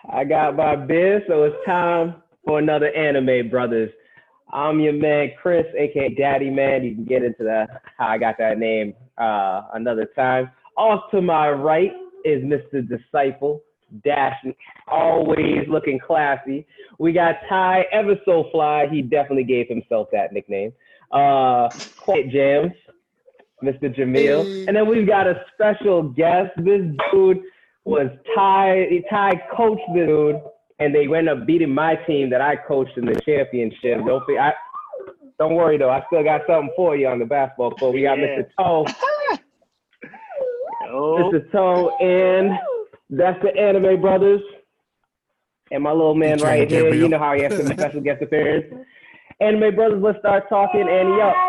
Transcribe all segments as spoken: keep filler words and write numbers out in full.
I got my beer, so it's time for another Anime Brothers. I'm your man Chris, aka Daddy Man. You can get into that how I got that name uh, another time. Off to my right is Mister Disciple, dashing, always looking classy. We got Ty, ever so fly. He definitely gave himself that nickname. Uh, Quiet Jams, Mister Jamil, Hey. and then we've got a special guest. This dude was Ty. Ty coached this dude, and they ended up beating my team that I coached in the championship. Don't be, I, don't worry though. I still got something for you on the basketball court. We got Yeah. Mister Toe, Oh, Mister Toe, and that's the Anime Brothers. And my little man Featuring right here, Gabriel. you know how he has some special guest appearance. Anime Brothers, let's start talking. Annie up.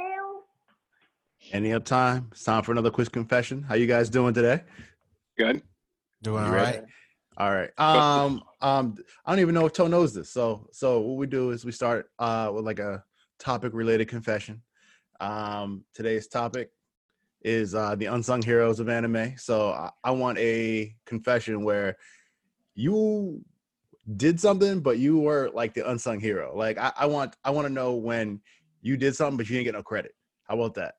Any up time? It's time for another quiz confession. How you guys doing today? Good. Doing You all ready? right. All right. Um, um, I don't even know if Toe knows this. So, so what we do is we start uh with like a topic related confession. Um, today's topic is uh the unsung heroes of anime. So I, I want a confession where you did something, but you were like the unsung hero. Like I, I want, I want to know when you did something, but you didn't get no credit. How about that?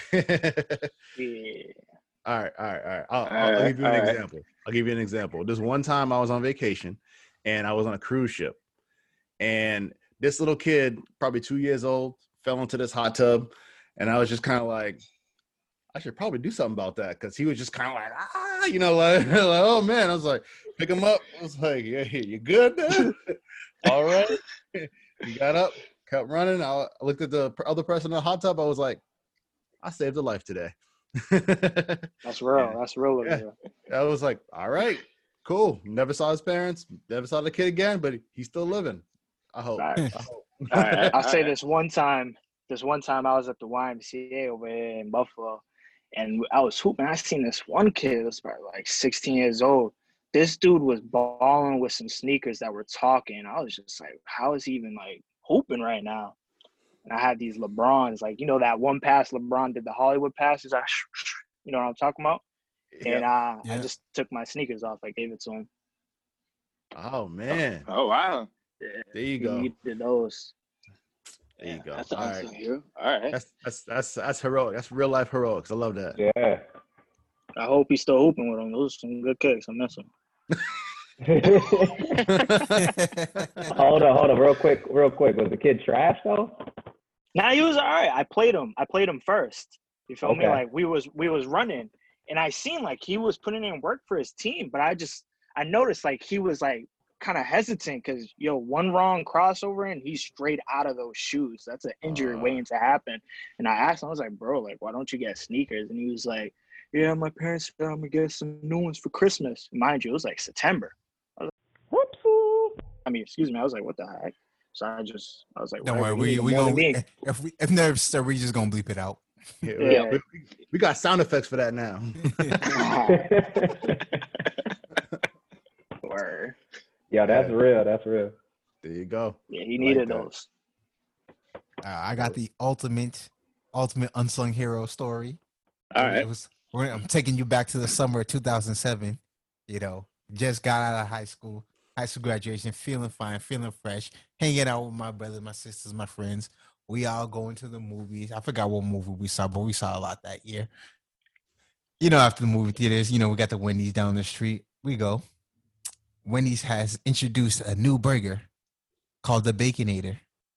yeah. All right, all right, all right. I'll, All I'll, I'll right, give you an all right. example. I'll give you an example. This one time I was on vacation and I was on a cruise ship, and this little kid, probably two years old, fell into this hot tub, and I was just kind of like, I should probably do something about that, because he was just kind of like, ah, you know, like, like, oh man. I was like, pick him up. I was like, yeah, you good, man? All right. He got up, kept running. I looked at the other person in the hot tub. I was like, I saved a life today. That's real. Yeah. That's real. Yeah. I was like, all right, cool. Never saw his parents, never saw the kid again, but he's still living. I hope. Right. I hope. All right. I'll say all right. this one time. This one time I was at the Y M C A over here in Buffalo, and I was hooping. I seen this one kid. It was probably like sixteen years old. This dude was balling with some sneakers that were talking. I was just like, how is he even like hooping right now? And I had these LeBrons, like, you know, that one pass LeBron did, the Hollywood passes. I, you know what I'm talking about? And uh, Yeah. I just took my sneakers off. I gave it to him. Oh man. Oh wow. Yeah, There you he go. needed those. There you go. That's an All unsung right. hero. All right. That's that's that's that's heroic. That's real life heroics. I love that. Yeah. I hope he's still hooping with them. Those are some good kicks. I miss him. hold on, hold on, real quick, real quick. Was the kid trash though? Nah, he was all right. I played him. I played him first. You feel me? Okay. Like we was we was running, and I seen like he was putting in work for his team, but I just I noticed like he was like kind of hesitant because yo one wrong crossover and he's straight out of those shoes. That's an injury Uh. waiting to happen. And I asked him, I was like, bro, like why don't you get sneakers? And he was like, yeah, my parents said I'm gonna get some new ones for Christmas. Mind you, it was like September. Whoopsie. I mean, excuse me. I was like, what the heck? So I just I was like, Don't worry, whatever, he we need we more than gonna me. if we if never start, we just gonna bleep it out. Yeah, Yeah. We, we, we got sound effects for that now. Word. Yeah, that's real. That's real. There you go. Yeah, he Like needed that. those. Uh, I got the ultimate ultimate unsung hero story. All It right. was, we're- I'm taking you back to the summer of two thousand seven. You know, just got out of high school, high school graduation, feeling fine, feeling fresh, hanging out with my brothers, my sisters, my friends. We all going to the movies. I forgot what movie we saw, but we saw a lot that year. You know, after the movie theaters, you know, we got the Wendy's down the street. We go. Wendy's has introduced a new burger called the Baconator.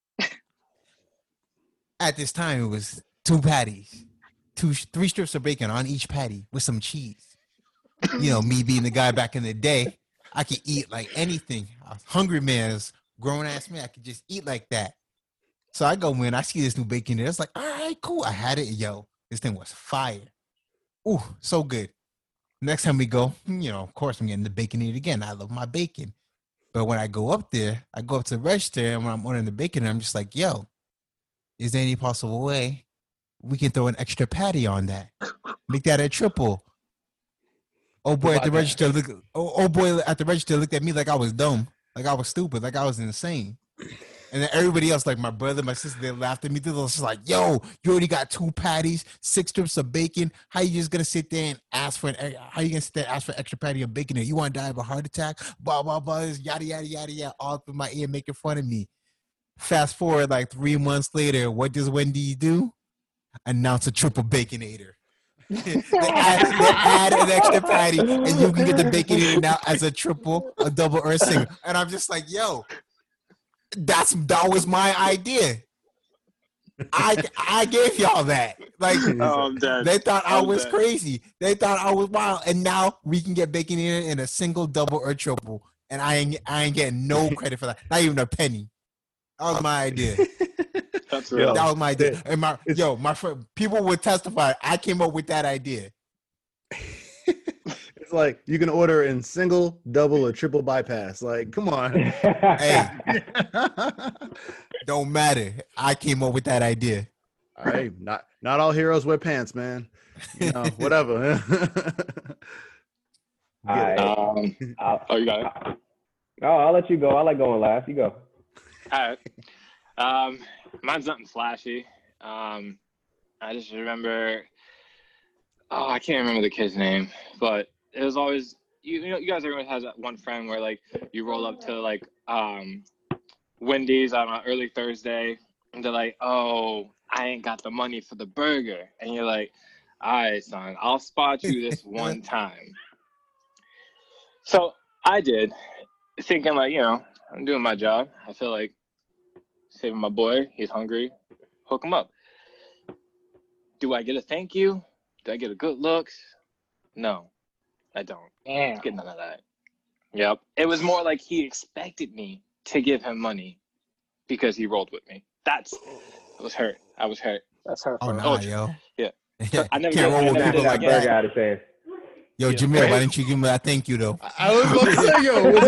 At this time, it was two patties, two, three strips of bacon on each patty with some cheese. You know, me being the guy back in the day, I could eat like anything. I was hungry man, as grown ass man, I could just eat like that. So I go in, I see this new bacon there. It's like, all right, cool. I had it, yo. This thing was fire. Ooh, so good. Next time we go, you know, of course I'm getting the Baconator again. I love my bacon. But when I go up there, I go up to the register, and when I'm ordering the bacon, I'm just like, yo, is there any possible way we can throw an extra patty on that? Make that a triple. Oh boy, at the register, look. Oh, oh boy, at the register, looked at me like I was dumb, like I was stupid, like I was insane. And then everybody else, like my brother, my sister, they laughed at me. They was like, yo, you already got two patties, six strips of bacon. How you just gonna sit there and ask for an how you gonna sit there and ask for extra patty of bacon? You want to die of a heart attack? Blah, blah, blah, yada, yada, yada, yada, all up in my ear making fun of me. Fast forward like three months later, what does Wendy's do? Announce a triple baconator. they, add, they add an extra patty and you can get the baconator now as a triple, a double, or a single. And I'm just like, yo, that's that was my idea. I I gave y'all that. Like Oh, I'm dead. they thought I I'm was dead. crazy. They thought I was wild. And now we can get baconator in a single, double, or triple. And I ain't I ain't getting no credit for that. Not even a penny. That was my idea. That's Yo, real. That was my idea. it- And my it's- yo, my friend, people would testify. I came up with that idea. It's like you can order in single, double, or triple bypass. Like, come on. Hey, don't matter. I came up with that idea. All right, not not all heroes wear pants, man. You know, whatever. All right. Um, I'll, oh, you got it. oh, I'll let you go. I like going last. You go. All right. Um, mine's nothing flashy. Um, I just remember. Oh, I can't remember the kid's name, but it was always you. You know, you guys everyone has that one friend where like you roll up to like um, Wendy's on an early Thursday, and they're like, "Oh, I ain't got the money for the burger," and you're like, "All right, son, I'll spot you this one time." So I did, thinking like, you know, I'm doing my job. I feel like saving my boy. He's hungry. Hook him up. Do I get a thank you? Do I get a good looks? No, I don't. Damn. Get none of that. Yep. It was more like he expected me to give him money because he rolled with me. That's, I was hurt. I was hurt. That's her. Oh, Oh, nah, Oh, yo. yeah. Can't I never roll did- I with never people did like that. burger that. out of hand. Yo, Yeah. Jamil, why didn't you give me that thank you, though? I was about to say, yo, was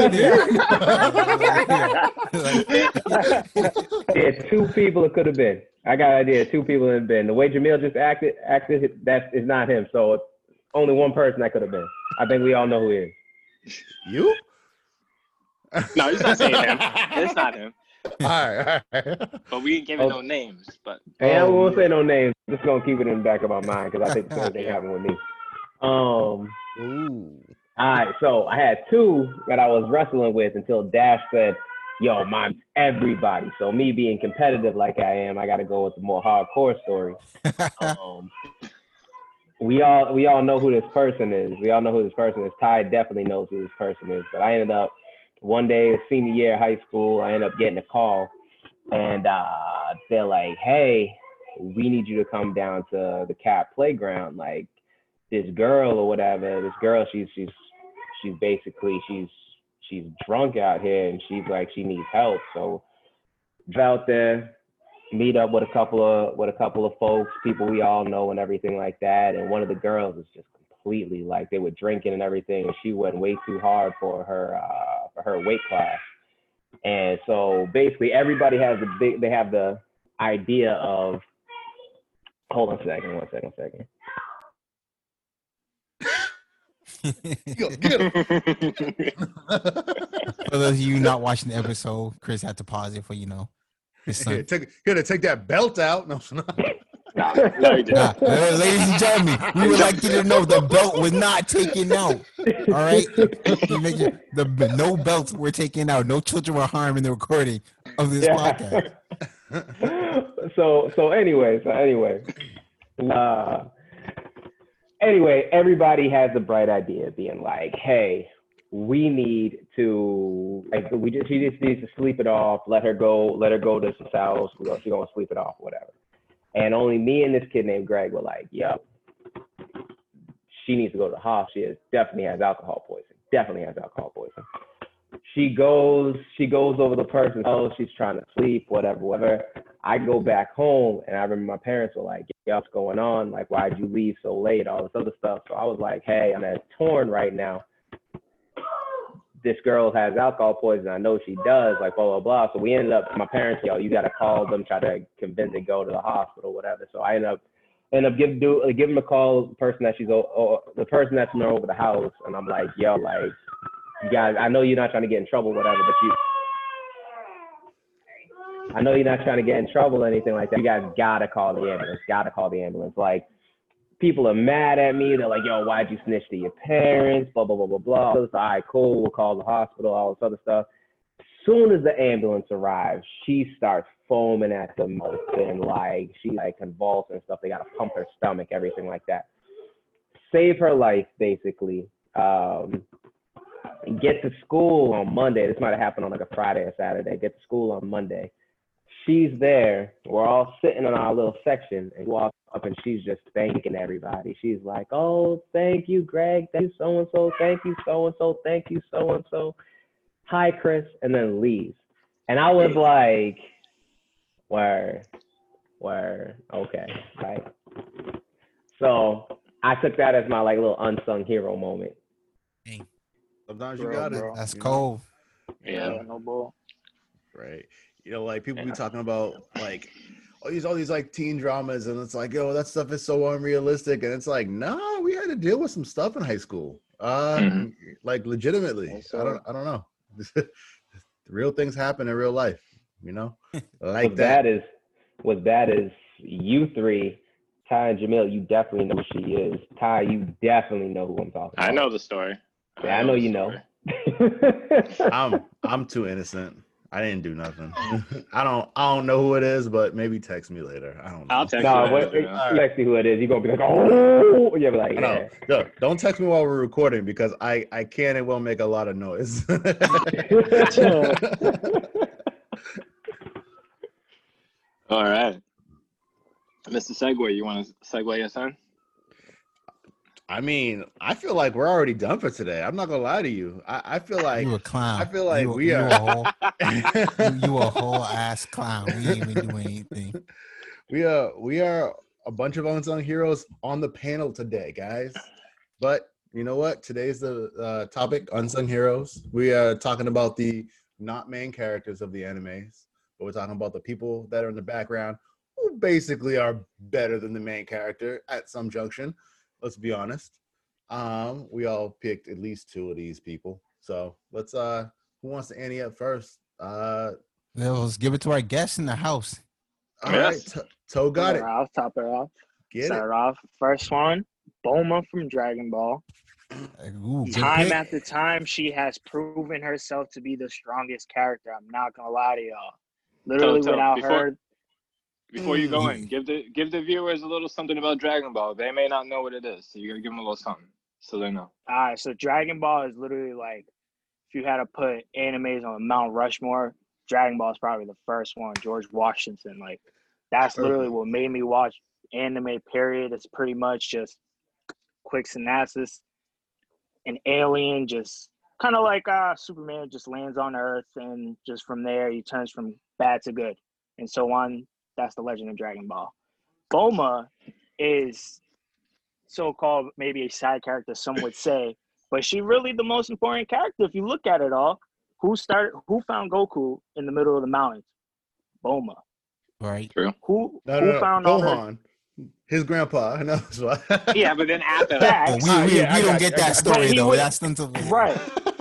it you? Yeah, two people it could have been. I got an idea. Two people it have been. The way Jamil just acted, acted that is not him. So it's only one person that could have been. I think we all know who he is. You? No, it's not saying him. It's not him. All right, all right. But we ain't giving Oh. no names. But And I Oh, won't yeah. say no names. Just gonna keep it in the back of my mind because I think the same thing happened with me. Um. Ooh. All right, so I had two that I was wrestling with until Dash said, "Yo, mine's everybody." So me being competitive like I am, I got to go with the more hardcore story. Um, we all we all know who this person is. We all know who this person is. Ty definitely knows who this person is. But I ended up one day, senior year of high school, I ended up getting a call, and uh, they're like, "Hey, we need you to come down to the Cat Playground. Like, this girl or whatever. This girl, she's she's she's basically she's she's drunk out here, and she's like she needs help. So drive out there, meet up with a couple of with a couple of folks, people we all know and everything like that. And one of the girls is just completely like they were drinking and everything, and she went way too hard for her uh, for her weight class. And so basically everybody has the big they have the idea of hold on a second, one second, one second. Yo, get him. For those of you not watching the episode, Chris had to pause it for, you know, his Here, son. take, here, take that belt out. No, no. no, he didn't. Nah, uh, ladies and gentlemen, we would like you to know the belt was not taken out. All right, You make it- the no belts were taken out. No children were harmed in the recording of this podcast. so so anyway, so anyway, uh, anyway, everybody has a bright idea, being like, "Hey, we need to like we just she just needs to sleep it off. Let her go. Let her go to some house. She's gonna sleep it off, whatever." And only me and this kid named Greg were like, "Yep, she needs to go to the hospital. She is, definitely has alcohol poisoning. Definitely has alcohol poisoning." She goes, she goes over the person's house. She's trying to sleep, whatever, whatever. I go back home, and I remember my parents were like, "Yeah, what's going on? Like, why'd you leave so late? All this other stuff." So I was like, "Hey, I'm at torn right now. This girl has alcohol poisoning. I know she does. Like, blah blah blah." So we ended up. My parents, yo, you got to call them, try to convince them to go to the hospital, whatever. So I ended up, ended up give do give them a call. The person that she's or the person that's over the house, and I'm like, "Yo, like, you guys, I know you're not trying to get in trouble, whatever, but you." I know you're not trying to get in trouble or anything like that. You guys gotta call the ambulance. Gotta call the ambulance. Like, people are mad at me. They're like, yo, why'd you snitch to your parents? Blah, blah, blah, blah, blah. So it's all right, cool. We'll call the hospital, all this other stuff. As soon as the ambulance arrives, she starts foaming at the mouth and like, she like convulsing and stuff. They got to pump her stomach, everything like that. Save her life, basically. Um, get to school on Monday. This might have happened on like a Friday or Saturday. Get to school on Monday. She's there. We're all sitting in our little section, and walks up and she's just thanking everybody. She's like, "Oh, thank you, Greg. Thank you, so and so. Thank you, so and so. Thank you, so and so. Hi, Chris," and then leaves. And I was like, "Word, word, okay." Right. So I took that as my like little unsung hero moment. Dang, Sometimes you Bro, got it. bro. that's you know? cold. Yeah, Yeah. no bull. Right. You know, like people Yeah. be talking about like all these all these like teen dramas, and it's like, yo, that stuff is so unrealistic. And it's like, nah, we had to deal with some stuff in high school. Uh Mhm. like legitimately. Yes, I don't sir. I don't know. Real things happen in real life, you know? Like What's that. bad is, what's bad is you three, Ty and Jamil, you definitely know who she is. Ty, you definitely know who I'm talking about. I know the story. Yeah, I know the you know. story. I'm I'm too innocent. I didn't do nothing. I don't I don't know who it is, but maybe text me later. I don't know. I'll text No, you. what, later, you Jamil. text me who it is. You're gonna be like, oh, you'll be like, I know. yeah. No, don't text me while we're recording because I I can and will make a lot of noise. All right. Mister Segway, you want to segue us in? I mean, I feel like we're already done for today. I'm not gonna lie to you. I, I feel like You a clown. I feel like you, we you are a whole, you, you a whole ass clown. We ain't even doing anything. we are we are a bunch of unsung heroes on the panel today, guys. But you know what? Today's the uh, topic: unsung heroes. We are talking about the not main characters of the animes, but we're talking about the people that are in the background who basically are better than the main character at some junction. Let's be honest. Um, we all picked at least two of these people. So let's uh who wants to ante up first? Uh Let's give it to our guests in the house. all Yes. right, T- Toe got it. I'll top it off. Get it. Start off. First one, Bulma from Dragon Ball. Like, ooh, good Time pick. after time, she has proven herself to be the strongest character. I'm not gonna lie to y'all. Literally, Toe, without before- her, Before you go Mm. in, give the give the viewers a little something about Dragon Ball. They may not know what it is, so you gotta give them a little something so they know. all right. So Dragon Ball is literally like, if you had to put animes on Mount Rushmore, Dragon Ball is probably the first one. George Washington, like, that's literally Perfect. what made me watch anime. Period. It's pretty much just quick synopsis. An alien just kind of like uh, Superman just lands on Earth, and just from there he turns from bad to good, and so on. That's the legend of Dragon Ball. Bulma is so-called maybe a side character, some would say, but she really the most important character if you look at it all. Who started? Who found Goku in the middle of the mountains? Bulma. Right. Who No, who no, no. found all her? Gohan, his grandpa. No, that's why. Yeah, but then after that, Facts. Oh, we Ah, we, yeah, I we don't got get you, I that got you. story But he though. was- That's until Right.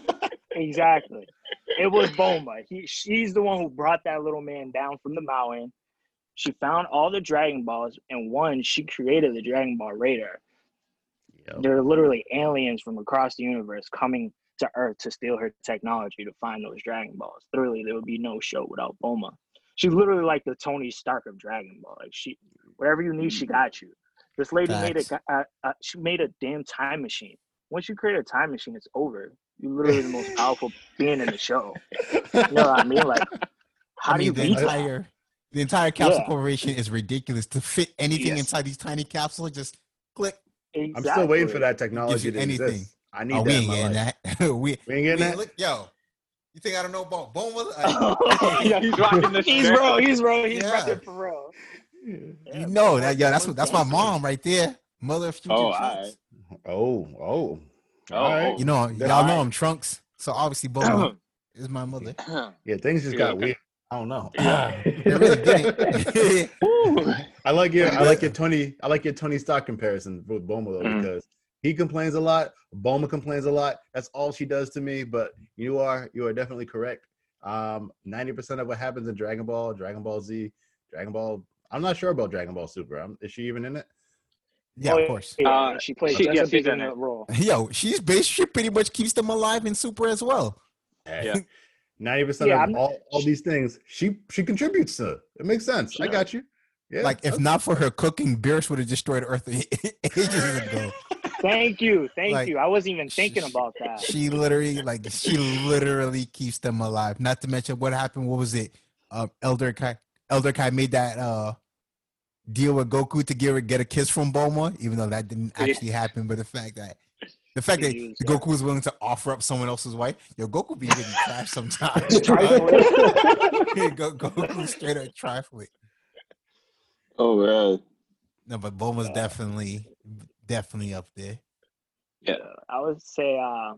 Exactly. It was Bulma. He, she's the one who brought that little man down from the mountain. She found all the Dragon Balls, and one, she created the Dragon Ball Raider. Yep. They're literally aliens from across the universe coming to Earth to steal her technology to find those Dragon Balls. Literally, there would be no show without Bulma. She's literally like the Tony Stark of Dragon Ball. Like, she, whatever you need, she got you. This lady Facts. made a, a, a she made a damn time machine. Once you create a time machine, it's over. You're literally the most powerful being in the show. You know what I mean? Like, how I do you mean, the beat that? entire the entire capsule Yeah. corporation is ridiculous. To fit anything Yes. inside these tiny capsules, just click. Exactly. I'm still waiting for that technology you to anything. exist. I need Oh, that we in ain't my getting life. that. we, We ain't getting we- that. Look, yo, you think I don't know about Bulma? yeah, he's rocking the He's shirt. real. He's real. He's Yeah. real for real. Yeah, you know Bulma- that, yo. That's Bulma's what that's my gangster. mom right there. Mother of future Oh, Trunks. Oh, oh. Oh, All right. oh. You know, That's y'all all know right. I'm Trunks, so obviously Bulma is my mother. Yeah, things just Yeah, got okay. weird. I don't know. Yeah. They really didn't. Woo. I like your I like your Tony I like your Tony Stark comparison with Bulma though, Mhm. because he complains a lot, Bulma complains a lot. That's all she does to me. But you are you are definitely correct. Um, ninety percent of what happens in Dragon Ball, Dragon Ball Z, Dragon Ball. I'm not sure about Dragon Ball Super. Um is she even in it? Yeah, Oh, of course. Yeah, Uh, she plays she- just yeah, a she's big in in it. role. Yo, she's based. She pretty much keeps them alive in Super as well. Yeah. ninety percent Yeah, of I'm- all, all these things, she she contributes to. It makes sense. She I does. got you. Yeah. Like if not for her cooking, Beerus would have destroyed Earth ages ago. Thank you, thank Like, you. I wasn't even thinking she- about that. She literally, like, she literally keeps them alive. Not to mention what happened. What was it? Um, Elder Kai. Elder Kai made that uh deal with Goku to get get a kiss from Bulma, even though that didn't actually happen. But the fact that the fact that Use that. Goku was willing to offer up someone else's wife, yo, Goku be getting trash sometimes. Trifling. Go, Goku straight up trifling. Oh man. No, but Bulma's definitely definitely up there. Yeah. I would say uh,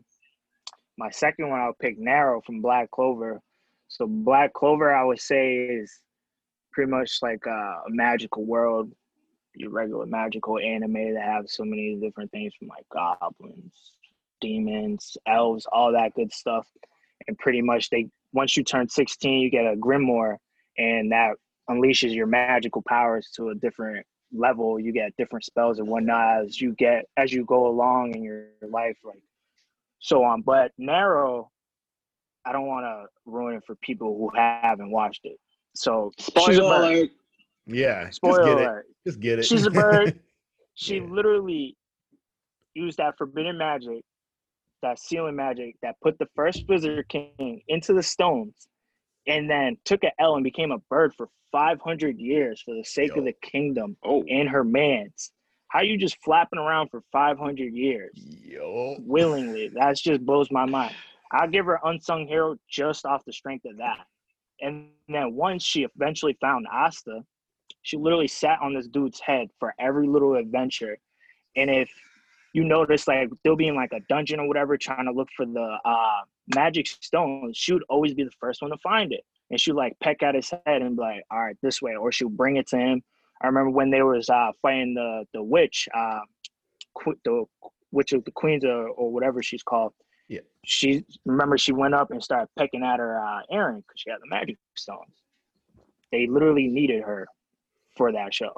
my second one, I would pick Narrow from Black Clover. So Black Clover, I would say, is pretty much like a, a magical world, your regular magical anime that have so many different things from like goblins, demons, elves, all that good stuff. And pretty much they once you turn sixteen, you get a grimoire, and that unleashes your magical powers to a different level. You get different spells and whatnot as you get as you go along in your life, like so on. But Narrow, I don't want to ruin it for people who haven't watched it. So she's a Spoiler bird. alert. Yeah. Spoiler just get alert. it. Just get it. She's a bird. She Yeah. literally used that forbidden magic, that sealing magic that put the first Wizard King into the stones, and then took an L and became a bird for five hundred years for the sake Yo. of the kingdom Oh. and her mans. How you just flapping around for five hundred years Yo. willingly? That just blows my mind. I'll give her unsung hero just off the strength of that. And then once she eventually found Asta, she literally sat on this dude's head for every little adventure. And if you notice, like they'll be in like a dungeon or whatever, trying to look for the uh, magic stone, she would always be the first one to find it. And she'd like peck at his head and be like, all right, this way. Or she'll bring it to him. I remember when they was uh, fighting the the witch, uh, qu- the witch of the queens or, or whatever she's called. Yeah. She remember she went up and started pecking at her uh, Aaron because she had the magic stones. They literally needed her for that show.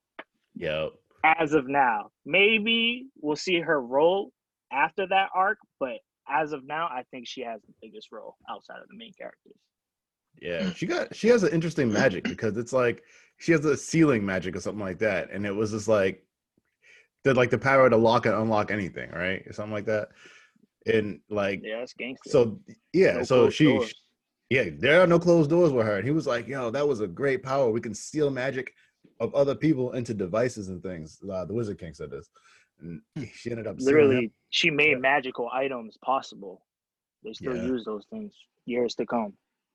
Yo. As of now, maybe we'll see her role after that arc, but as of now, I think she has the biggest role outside of the main characters. Yeah, she got she has an interesting magic because it's like she has a sealing magic or something like that, and it was just like the like the power to lock and unlock anything, right, or something like that. And like, Yeah, it's gangster. so yeah, No so closed she, doors. yeah, there are no closed doors with her. And he was like, yo, that was a great power. We can seal magic of other people into devices and things. Uh, the Wizard King said this, and she ended up sealing him. Literally, she made Yeah. magical items possible. They still Yeah. use those things years to come.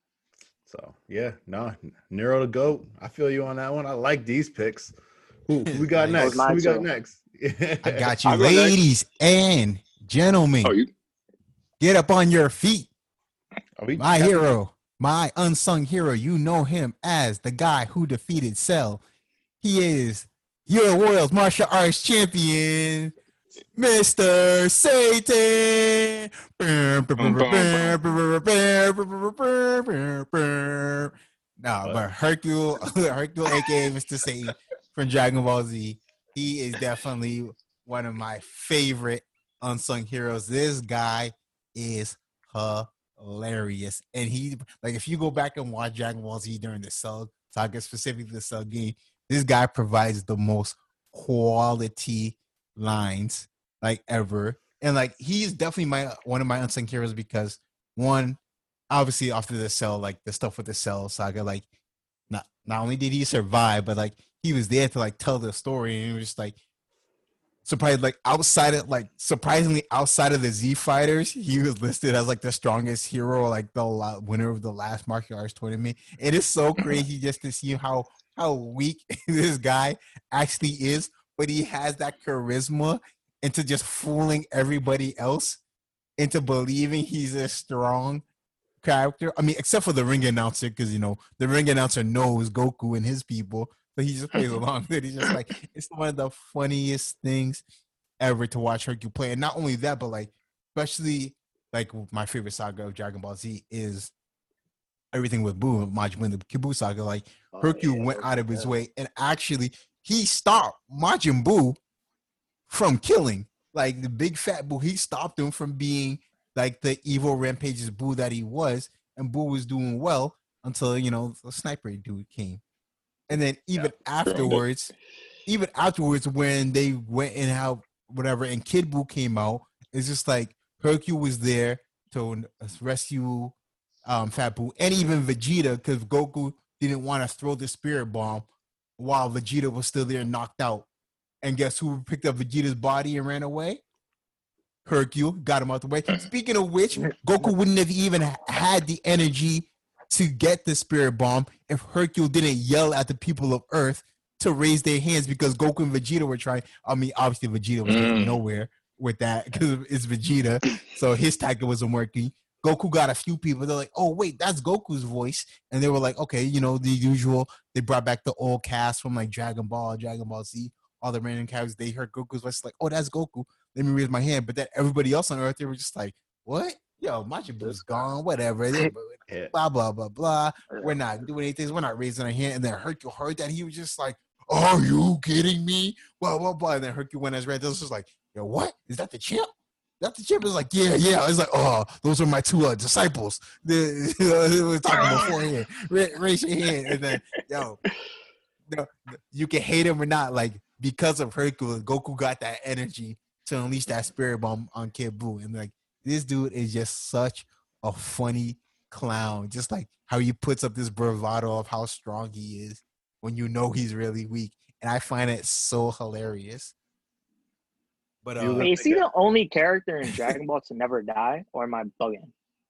So yeah, no, Nero the GOAT. I feel you on that one. I like these picks. Who, who we got Nice. next? Mine Who we got too. next? I got you, I'll go next. ladies and gentlemen. Oh, you. Get up on your feet. Are we My tapping- hero, my unsung hero. You know him as the guy who defeated Cell. He is your world's martial arts champion, Mister Satan. No, but Hercule, Hercule, aka Mister Satan from Dragon Ball Z. He is definitely one of my favorite unsung heroes. This guy is hilarious, and he like if you go back and watch Dragon Ball Z during the Cell saga, specifically the Cell game, this guy provides the most quality lines like ever, and like he's definitely my one of my unsung heroes because one, obviously after the Cell, like the stuff with the Cell saga, like not not only did he survive, but like he was there to like tell the story, and it was just like surprised, like outside of like surprisingly outside of the Z fighters, he was listed as like the strongest hero, like the la- winner of the last martial arts tournament. It is so crazy just to see how how weak this guy actually is, but he has that charisma into just fooling everybody else into believing he's a strong character. I mean, except for the ring announcer, because you know the ring announcer knows Goku and his people, so he just plays along with it. He's just like, it's one of the funniest things ever to watch Hercule play. And not only that, but like, especially like my favorite saga of Dragon Ball Z is everything with Buu, Majin Buu, the Kid Buu saga, like Oh, Hercule yeah, went out of his yeah. way and actually he stopped Majin Buu from killing. Like the big fat Buu, he stopped him from being like the evil rampageous Buu that he was, and Buu was doing well until you know the sniper dude came. And then even Yeah, afterwards, even afterwards, when they went and how whatever, and Kid Buu came out, it's just like Hercule was there to rescue um, Fat Buu and even Vegeta because Goku didn't want to throw the spirit bomb while Vegeta was still there knocked out. And guess who picked up Vegeta's body and ran away? Hercule got him out the way. Speaking of which, Goku wouldn't have even had the energy to get the spirit bomb if Hercule didn't yell at the people of Earth to raise their hands because Goku and Vegeta were trying. I mean, obviously Vegeta was getting Mm. nowhere with that because it's Vegeta, so his tactic wasn't working. Goku got a few people. They're like, "Oh wait, that's Goku's voice," and they were like, "Okay, you know the usual." They brought back the old cast from like Dragon Ball, Dragon Ball Z, all the random characters. They heard Goku's voice, like, "Oh, that's Goku." Let me raise my hand. But then everybody else on Earth, they were just like, "What? Yo, Majin Buu's gone. Whatever." They, Yeah. blah blah blah blah. We're not doing anything. We're not raising our hand. And then Hercule heard that he was just like, "Are you kidding me?" Blah blah blah. And then Hercule went as red. This was just like, "Yo, what is that? The champ? That the champ?" Is like, "Yeah, yeah." It's like, "Oh, those are my two uh, disciples." The, we were talking beforehand. Ra- Raise your hand, and then yo, no, you can hate him or not. Like because of Hercule, Goku got that energy to unleash that spirit bomb on Kid Buu, and like this dude is just such a funny clown. Just like how he puts up this bravado of how strong he is when you know he's really weak, and I find it so hilarious. But You uh, Wait, is he the only character in Dragon Ball to never die, or am I bugging?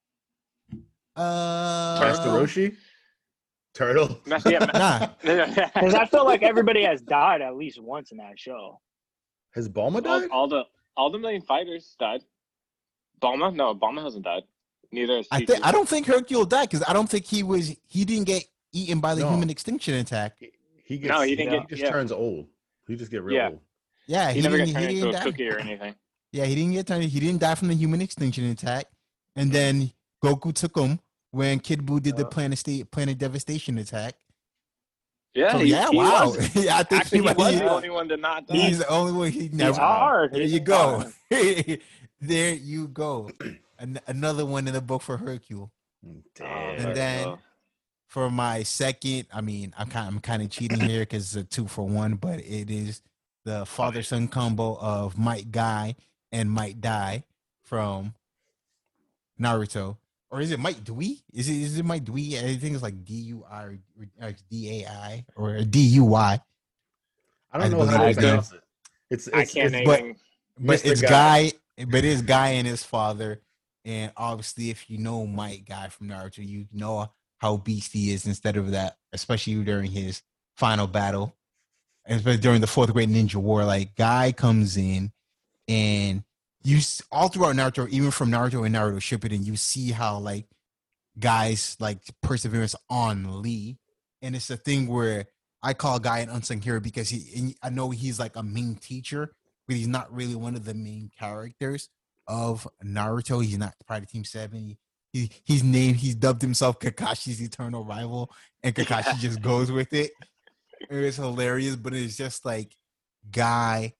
uh, Master Roshi? Turtle? Nah. Because I feel like everybody has died at least once in that show. Has Bulma all, died? all the all the million fighters died. Bulma? No, Bulma hasn't died. Neither has I Chi-Chi. think I don't think Hercule died because I don't think he was he didn't get eaten by the No. human extinction attack. He, he gets, No, he he, didn't he get- just yeah. turns old. He just get real Yeah. old. Yeah, he, he, never didn't. got He turned didn't into a die. cookie or anything. Yeah, he didn't get turned. He didn't die from the human extinction attack, and then Goku took him when Kid Buu did the Uh. planet state planet devastation attack. Yeah, So he, yeah, he wow. was. yeah, I think Actually, he, he might- was he- the only one to not die. he's the only one he never. are. There you go. There you go. An- another one in the book for Hercule. Damn. And there we then go. for my second, I mean, I'm kind, I'm kind of cheating here because it's a two for one, but it is the father son combo of Might Guy and Might Die from Naruto. Or is it Might Dui? Is it is it Might Dui? I think it's like D U I or or D A I or D U Y. I don't I know how believe to it. pronounce it. It's, I it's, can't it's but- even. But Mister it's Guy. Guy, but it's Guy and his father. And obviously, if you know Might Guy from Naruto, you know how beast he is instead of that, especially during his final battle. And especially during the fourth great ninja war, like Guy comes in and you s- all throughout Naruto, even from Naruto and Naruto Shippuden, you see how like guys like perseverance on Lee. And it's a thing where I call Guy an unsung hero because he and I know he's like a main teacher, but he's not really one of the main characters of Naruto. He's not part of Team Seven. He, he's named, he's dubbed himself Kakashi's eternal rival, and Kakashi just goes with it. It's hilarious, but it's just like Guy.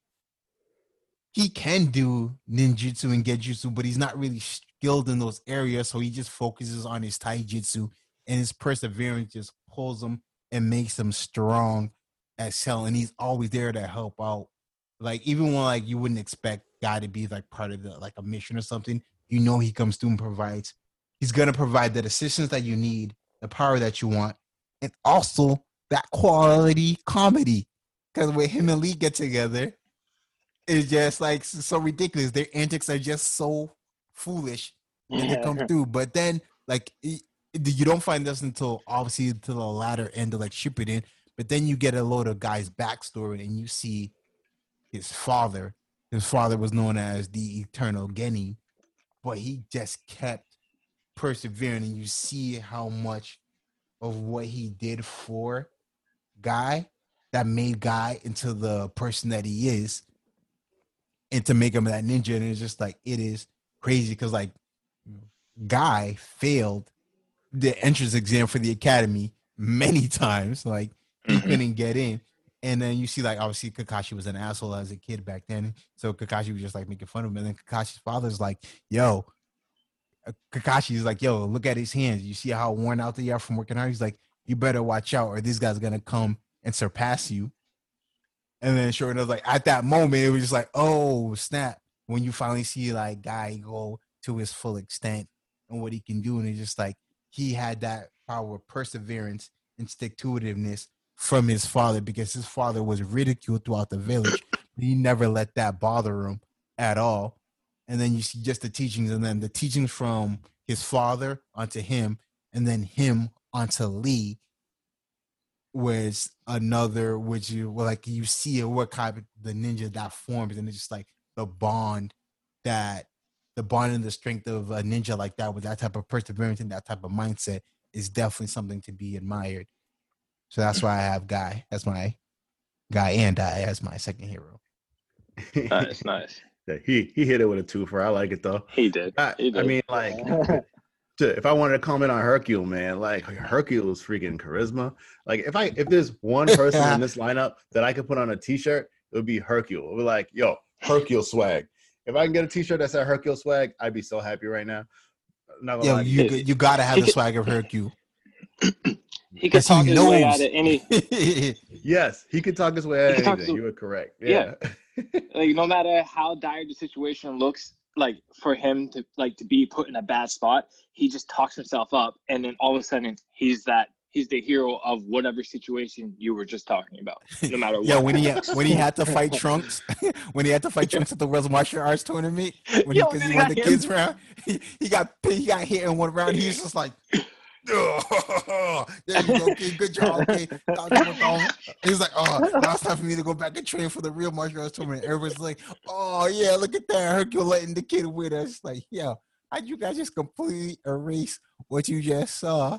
He can do ninjutsu and genjutsu, but he's not really skilled in those areas, so he just focuses on his taijutsu, and his perseverance just pulls him and makes him strong as hell. And he's always there to help out. Like even when like you wouldn't expect Guy to be like part of the like a mission or something, you know he comes through and provides. He's gonna provide the assistance that you need, the power that you want, and also that quality comedy. Because when him and Lee get together, it's just like so ridiculous. Their antics are just so foolish and they come through. But then, like, it, you don't find this until obviously to the latter end of like Shippuden. But then you get a load of Guy's backstory and you see his father. His father was known as the Eternal Genin, but he just kept persevering, and you see how much of what he did for Guy that made Guy into the person that he is, and to make him that ninja. And it's just like it is crazy because like Guy failed the entrance exam for the academy many times. Like he Mhm. couldn't get in. And then you see, like, obviously Kakashi was an asshole as a kid back then. So Kakashi was just like making fun of him. And then Kakashi's father's like, yo, uh, Kakashi's like, yo, look at his hands. You see how worn out they are from working hard? He's like, you better watch out or this guy's going to come and surpass you. And then sure enough, like at that moment, it was just like, oh, snap. When you finally see like Guy go to his full extent and what he can do. And it's just like, he had that power of perseverance and stick-to-itiveness from his father because his father was ridiculed throughout the village. He never let that bother him at all. And then you see just the teachings and then the teachings from his father onto him and then him onto Lee was another, which you well, like you see it, what kind of the ninja that forms, and it's just like the bond that the bond and the strength of a ninja like that with that type of perseverance and that type of mindset is definitely something to be admired. So that's why I have Guy. That's my Guy and I as my second hero. Nice, nice. Yeah, he he hit it with a twofer. I like it though. He did. I, He did. I mean, like, to, if I wanted to comment on Hercule, man, like Hercule's freaking charisma. Like, if I if there's one person in this lineup that I could put on a T-shirt, it would be Hercule. It would be like, yo, Hercule swag. If I can get a T-shirt that said Hercule swag, I'd be so happy right now. I'm not gonna Yo, lie to you you. you gotta have the swag of Hercule. He could 'Cause he talk his way knows. out of any, Yes, he could talk his way out He of could talk anything. his- You were correct. Yeah. Yeah. like, no matter how dire the situation looks, like for him to like to be put in a bad spot, he just talks himself up, and then all of a sudden he's that he's the hero of whatever situation you were just talking about, no matter what. Yeah, when he when he had to fight Trunks, when he had to fight Trunks at the World Martial Arts tournament, when Yo, he because then he he won got the hit. kids round, he, he got he got hit in one round. He's just like, oh, there you go, kid. Good job, kid. He's like, oh, now it's time for me to go back and train for the real martial arts tournament. Everyone's like, oh yeah, look at that, Hercule letting the kid win. It's like, yeah, how'd you guys just completely erase what you just saw?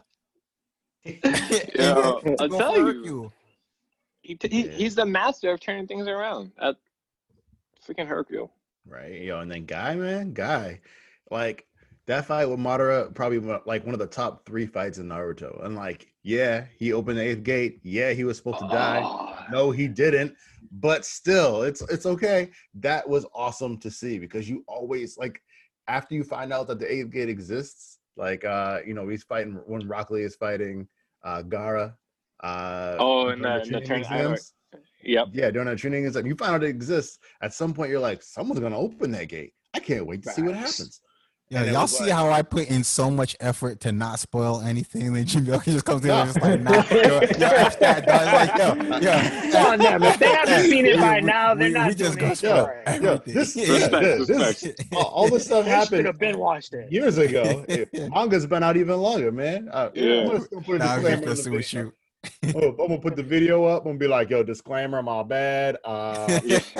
Yo, And I'll go tell for you. Hercule. He, he Yeah. he's the master of turning things around. That freaking Hercule. Right, yo, and then Guy, man, Guy, like that fight with Madara, probably one- like one of the top three fights in Naruto. And like, yeah, he opened the eighth gate. Yeah, he was supposed to die. Oh, No, he didn't. But still, it's it's okay. That was awesome to see because you always like after you find out that the eighth gate exists, like uh, you know, he's fighting when Rock Lee is fighting uh Gara. Uh, Oh, and during the- and the training turn- I know. exams. Yep. Yeah, during that training exam, you find out it exists. At some point, you're like, someone's gonna open that gate. I can't wait to see what Facts. happens. Yeah, And it y'all was see like- how I put in so much effort to not spoil anything. Then Jimmy Oki just comes in No. and just like, nah, yo, yo, F that, dog. Like, yo, yo. Come on, them. If they haven't seen it by We- now, they're we- not we just doing gonna it. spoil Yeah, Right. yeah, everything. this, yeah, Respect, yeah, respect. this, all, all this stuff They should happened have been watched it. years ago. It- manga's been out even longer, man. Uh, Yeah. I'm just gonna put a Nah, I'm disclaimer just in the messing video. with you. I'm gonna- I'm gonna put the video up. I'm gonna be like, "Yo, disclaimer, my bad." Uh,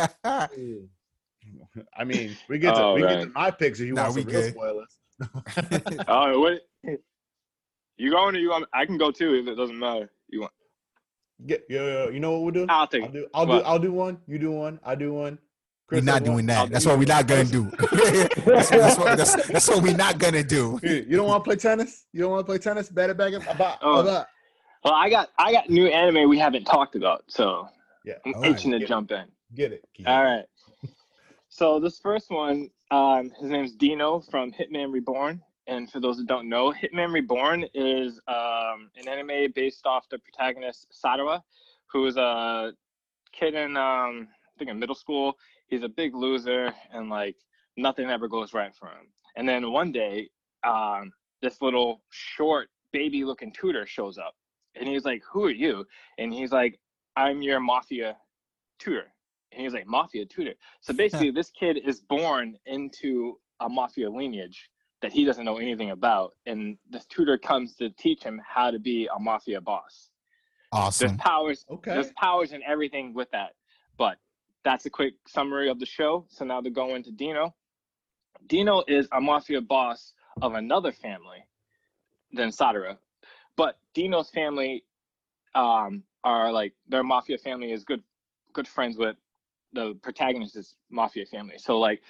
I mean, we get to Oh, we get to right. my picks if you Nah, want we some real good. spoilers. Oh, what? You going or you want? I can go too if it doesn't matter. You want? Get, yo, yo, you know what we'll do? I'll take I'll it. do. I'll What? do. I'll do one. You do one. I do one. We're Chris not does one. doing I'll that. do That's what we're not gonna Listen. do. that's, that's, what, that's, that's what we're not gonna do. You you don't want to play tennis? You don't want to play tennis? Bat it back up. About, Oh. about. Well, I got I got new anime we haven't talked about, so Yeah. I'm All right. itching to Get it. jump in. Get it. Get All it. right. So this first one, um, his name's Dino from Hitman Reborn. And for those that don't know, Hitman Reborn is um, an anime based off the protagonist Sadawa, who is a kid in um, I think in middle school. He's a big loser, and like nothing ever goes right for him. And then one day, um, this little short baby-looking tutor shows up, and he's like, "Who are you?" And he's like, "I'm your mafia tutor." And he's like, "Mafia tutor." So basically, this kid is born into a mafia lineage that he doesn't know anything about, and this tutor comes to teach him how to be a mafia boss. There's Awesome. powers. Okay. There's powers and everything with that. But that's a quick summary of the show. So now to go into Dino. Dino is a mafia boss of another family than Sadara. But Dino's family um, are like, their mafia family is good good friends with the protagonist's mafia family. So like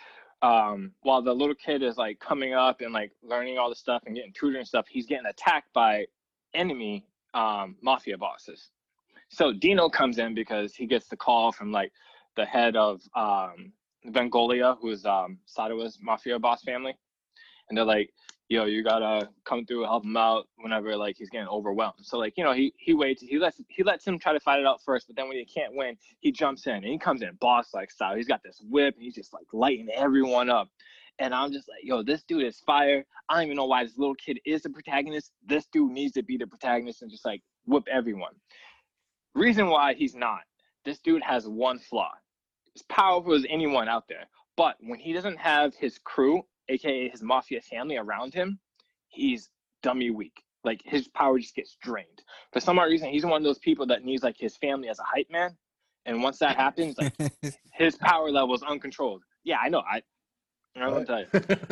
um, while the little kid is like coming up and like learning all the stuff and getting tutored and stuff, he's getting attacked by enemy um, mafia bosses. So Dino comes in because he gets the call from like the head of um, Bengolia, who is um, Sadawa's mafia boss family, and they're like, "Yo, you gotta come through, help him out whenever like he's getting overwhelmed." So like, you know, he he waits, he lets he lets him try to fight it out first, but then when he can't win, he jumps in and he comes in boss like style. He's got this whip and he's just like lighting everyone up. And I'm just like, yo, this dude is fire. I don't even know why this little kid is the protagonist. This dude needs to be the protagonist and just like whip everyone. Reason why he's not, this dude has one flaw. As powerful as anyone out there, but when he doesn't have his crew, aka his mafia family around him, he's dummy weak. Like his power just gets drained. For some odd reason, he's one of those people that needs like his family as a hype man. And once that happens, like his power level is uncontrolled. Yeah, I know. I I don't tell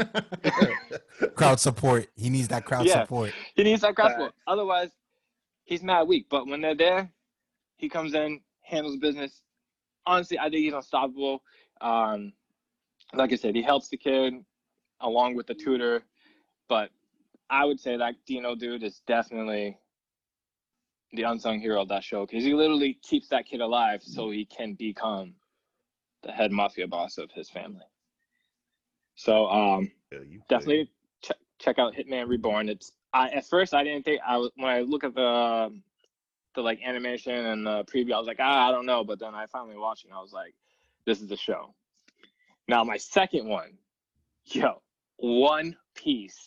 you. Crowd support. He needs that crowd Yeah. support. He needs that crowd support. Otherwise, he's mad weak. But when they're there, he comes in, handles business. Honestly, I think he's unstoppable. Um, like I said, he helps the kid along with the tutor. But I would say that Dino dude is definitely the unsung hero of that show because he literally keeps that kid alive so he can become the head mafia boss of his family. So um, Yeah, you definitely ch- check out Hitman Reborn. It's I at first I didn't think I was when I look at the the like animation and the preview, I was like, ah, I don't know. But then I finally watched it and I was like, this is the show. Now my second one, yo, One Piece.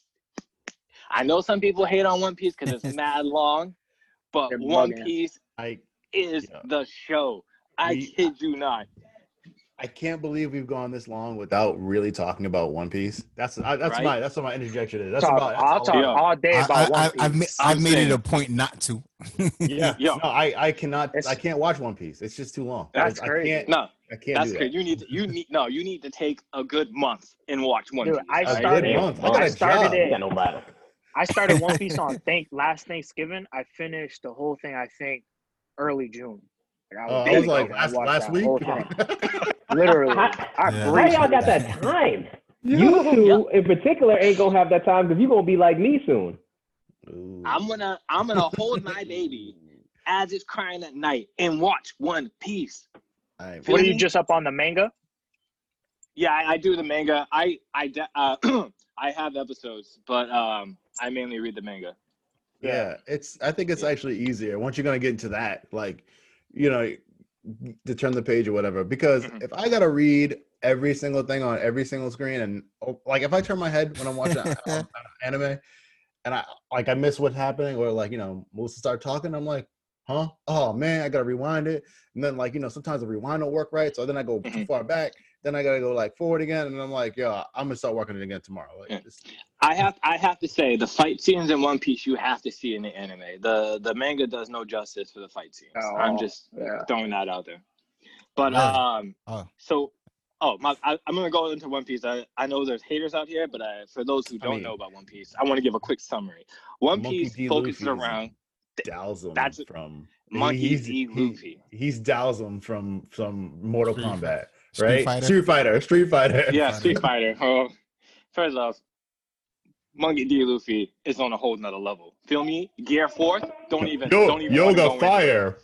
I know some people hate on One Piece because it's mad long, but They're One bugging. Piece I is yeah. the show. I We- kid you not. I can't believe we've gone this long without really talking about One Piece. That's I, that's Right? my that's what my interjection is. That's Talk- about. That's I'll all talk Yeah. all day I, about One I, Piece. I've, ma- I'm I've made it saying- a point not to. Yeah, Yo. no, I I cannot. It's- I can't watch One Piece. It's just too long. That's I, crazy. I can't. No, I can't that's do good. that. You need to, you need no, you need to take a good month and watch One Dude, Piece. I A alright? started- good month. I got I a started job. it- got no battle. I started One Piece on thank last Thanksgiving. I finished the whole thing. I think early June. Like, Oh, I big was like on it. last watched last that week. whole thing. Literally, How- I Yeah. How breezed y'all through got that time? Yo. You two in particular ain't gonna have that time because you're gonna be like me soon. Ooh. I'm gonna, I'm gonna hold my baby as it's crying at night and watch One Piece. I- What are you me? just up on the manga? Yeah, I, I do the manga. I, I, de- uh, I have episodes, but um, I mainly read the manga. Yeah, it's. I think it's Yeah. actually easier once you're gonna get into that, like, you know, to turn the page or whatever. Because Mhm. if I gotta read every single thing on every single screen, and oh, like if I turn my head when I'm watching an anime, and I like I miss what's happening, or like you know, Melissa start talking, I'm like, huh? Oh man, I gotta rewind it, and then like you know, sometimes the rewind don't work right, so then I go too Mhm. far back, then I gotta go like forward again, and I'm like, yo, I'm gonna start working it again tomorrow. Like, Yeah. it's- I have, I have to say, the fight scenes in One Piece you have to see in the anime. The, the manga does no justice for the fight scenes. Oh, I'm just yeah. throwing that out there. But Really? um, Oh. so, oh, my, I, I'm gonna go into One Piece. I, I know there's haters out here, but I, for those who I don't mean- know about One Piece, I want to give a quick summary. One Monkey Piece D. focuses Luffy is- around Dalsum That's- from Monkey he's, D. Luffy. He, he's Dalsum from from Mortal Street Kombat, Street right? Fighter? Street Fighter, Street Fighter. Yeah, Fighter. Street Fighter. Oh, first off, Monkey D. Luffy is on a whole nother level. Feel me? Gear Fourth. Don't even. Yo, don't even wanna yoga go into fire.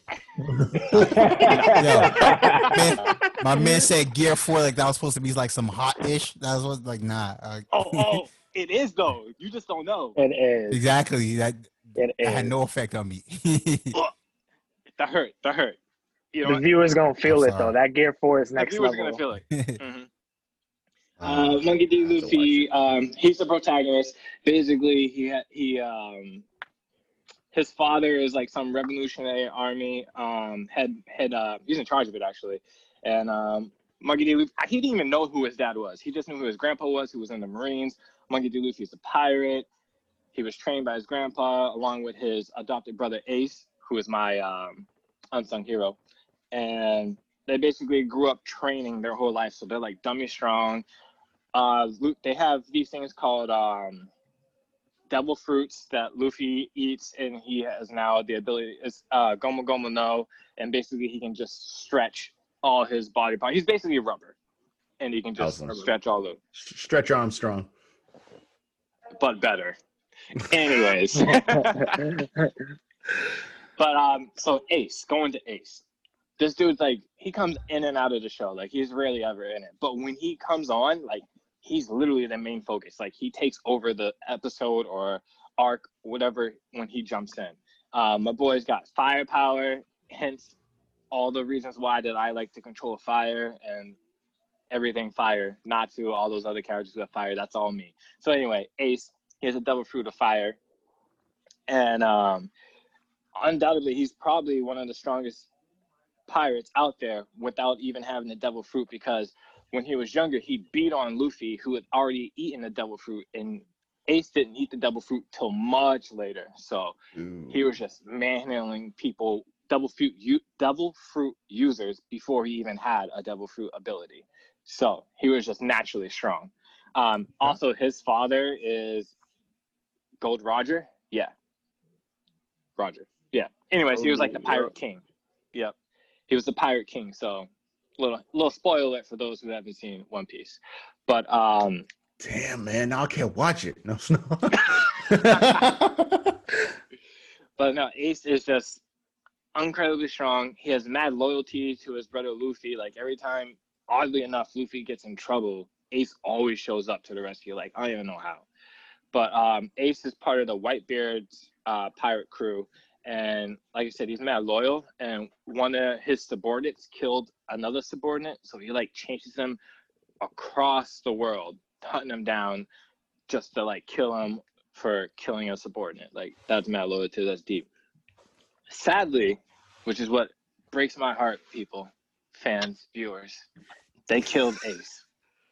Man, my man said Gear Four like that was supposed to be like some hot ish. That was like nah. Uh, Oh, oh, it is though. You just don't know. It is. exactly. That, It that is. had no effect on me. That hurt. That hurt. You know, The what? viewers gonna feel I'm it though. sorry. That Gear Four is the next viewers level. are gonna feel it. hmm Uh, Uh, Monkey D. I have to watch Luffy. it. Um, he's the protagonist. Basically, he ha- he um, his father is like some revolutionary army um head head. Uh, he's in charge of it actually, and um, Monkey D. Luffy. He didn't even know who his dad was. He just knew who his grandpa was, who was in the Marines. Monkey D. Luffy is a pirate. He was trained by his grandpa along with his adopted brother Ace, who is my um, unsung hero, and they basically grew up training their whole life, so they're like dummy strong. Uh, Lu- they have these things called um, devil fruits that Luffy eats, and he has now the ability. It's uh, Gomu Gomu no, and basically he can just stretch all his body parts. He's basically rubber. and he can just Awesome. stretch all over. Stretch Armstrong. But better. Anyways. But um, so Ace, going to Ace. This dude's like, he comes in and out of the show. Like, he's rarely ever in it. But when he comes on, like, he's literally the main focus. Like, he takes over the episode or arc, whatever, when he jumps in. Um, my boy's got firepower, hence all the reasons why that I like to control fire and everything fire, not to all those other characters who have fire. That's all me. So anyway, Ace, he has a double fruit of fire. And um, undoubtedly, he's probably one of the strongest pirates out there without even having the devil fruit, because when he was younger, he beat on Luffy, who had already eaten the devil fruit, and Ace didn't eat the devil fruit till much later. So Ooh. he was just manhandling people, devil fruit, u- devil fruit users, before he even had a devil fruit ability. So he was just naturally strong. Um, also, his father is Gold Roger. Yeah, Roger. Yeah. Anyways, he was like the pirate king. Yep. He was the pirate king. So little little spoiler alert for those who haven't seen One Piece. But um damn, man, now I can't watch it. No, no. But no, Ace is just incredibly strong. He has mad loyalty to his brother Luffy. Like, every time, oddly enough, Luffy gets in trouble, Ace always shows up to the rescue. Like, I don't even know how. But um, Ace is part of the Whitebeard's uh, pirate crew. And like I said, he's mad loyal. And one of his subordinates killed another subordinate. So he, like, chases him across the world, hunting him down just to, like, kill him for killing a subordinate. Like, that's mad loyalty. That's deep. Sadly, which is what breaks my heart, people, fans, viewers, they killed Ace.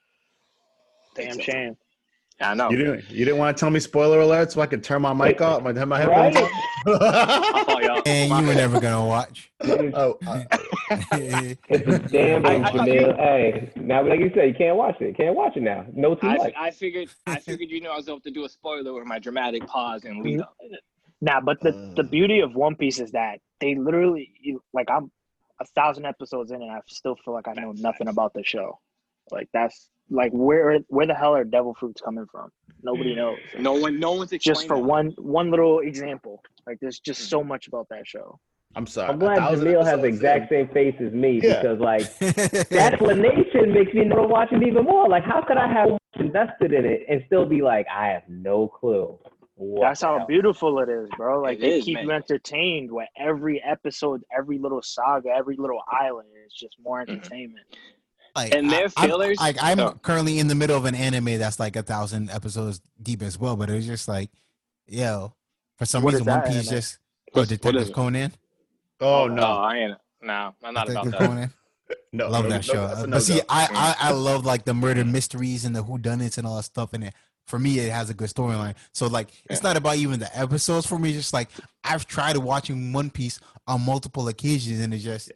They Damn killed shame. him. I know. You didn't. You didn't want to tell me spoiler alert so I could turn my mic off, my my headphones Right? I'll call y'all. And you were never gonna watch. oh, uh, It's a damn I- thing, I thought Jamil. you- Hey, now like you said, you can't watch it. You can't watch it now. No too I, much. I figured I figured you know I was able to do a spoiler with my dramatic pause and lead up. Nah, but the, Uh. the beauty of One Piece is that they literally, you- like, I'm a thousand episodes in and I still feel like I know nothing about the show. Like, that's, like, where where the hell are devil fruits coming from? Nobody knows. No one, no one's explained Just for that. one one little example. Like, there's just so much about that show. I'm sorry. I'm glad a thousand Jamil has the episodes exact in. same face as me Yeah. because, like, the explanation makes me want to watch it even more. Like, how could I have invested in it and still be like, I have no clue? What That's the how hell? beautiful it is, bro. Like, It they is, keep man. you entertained with every episode, every little saga, every little island. It's just more entertainment. Like, And their I- I'm- fillers- Like, I'm Oh. currently in the middle of an anime that's like a thousand episodes deep as well, but it was just like, yo, for some What is reason, One that Piece anime? just. Oh, What's- what Detective is it? Conan. Oh No, no, I ain't. No, I'm not about Detective that. Conan. no, Love no, that no, show. that's a But see, no-go. I, I I love like the murder mysteries and the whodunits and all that stuff in it. For me, it has a good storyline. So like, it's Yeah. not about even the episodes for me. It's just like I've tried watching One Piece on multiple occasions, and it just,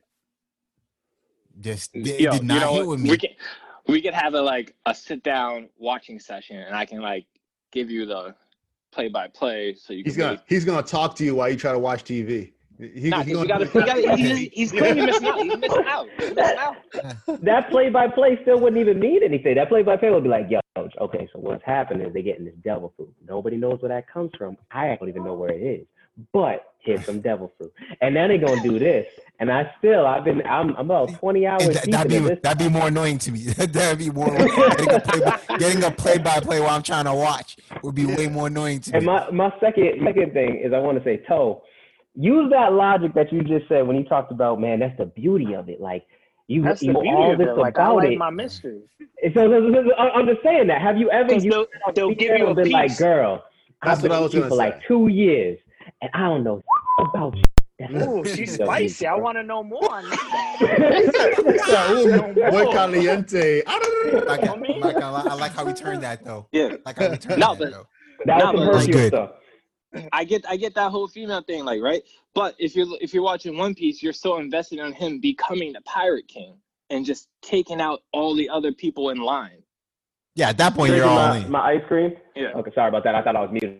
just it Yo, did not you know hit what? with me. We can we could have a like a sit down watching session, and I can like give you the play by play, so you can. He's gonna really- he's gonna talk to you while you try to watch T V. He, Nah, he 'cause you gonna- gotta, you gotta, he's, he's clearly missing out. He's missing out. He's missing out. That play-by-play still wouldn't even mean anything. That play-by-play would be like, yo, coach, okay, so what's happening is they're getting this devil fruit. Nobody knows where that comes from. I don't even know where it is. But here's some devil fruit. And now they're gonna do this. And I still, I've been, I'm, I'm about twenty hours And that, deep that'd be into this. that'd be more annoying to me. That'd be more getting a play by, getting a play by play while I'm trying to watch would be way more annoying to And me. my, my second second thing is I want to say, Toe, use that logic that you just said when you talked about, man, that's the beauty of it. Like, you, That's the you know beauty all of this it. Like, I about like it. my mystery. So, so, so, so, I'm just saying that. Have you ever 'Cause used they'll- it on they'll Twitter give you a and been like, piece. girl, That's I've been what I was with you gonna for like say. two years, and I don't know about you. That's Ooh, the she's beauty of spicy. I music, want to know more. I need that. Ooh, Muy caliente. I don't know. Like, I mean- like, I, li- I like how we turned that though. Yeah, Like how we turned No, that but- though. That was Nah, some but, like- Hercule Good. stuff. I get, I get that whole female thing, like, right? But if you're, if you're watching One Piece, you're so invested in him becoming the Pirate King and just taking out all the other people in line. Yeah, at that point you're Drinking all my, in. my ice cream. Yeah. Okay, sorry about that. I thought I was muted.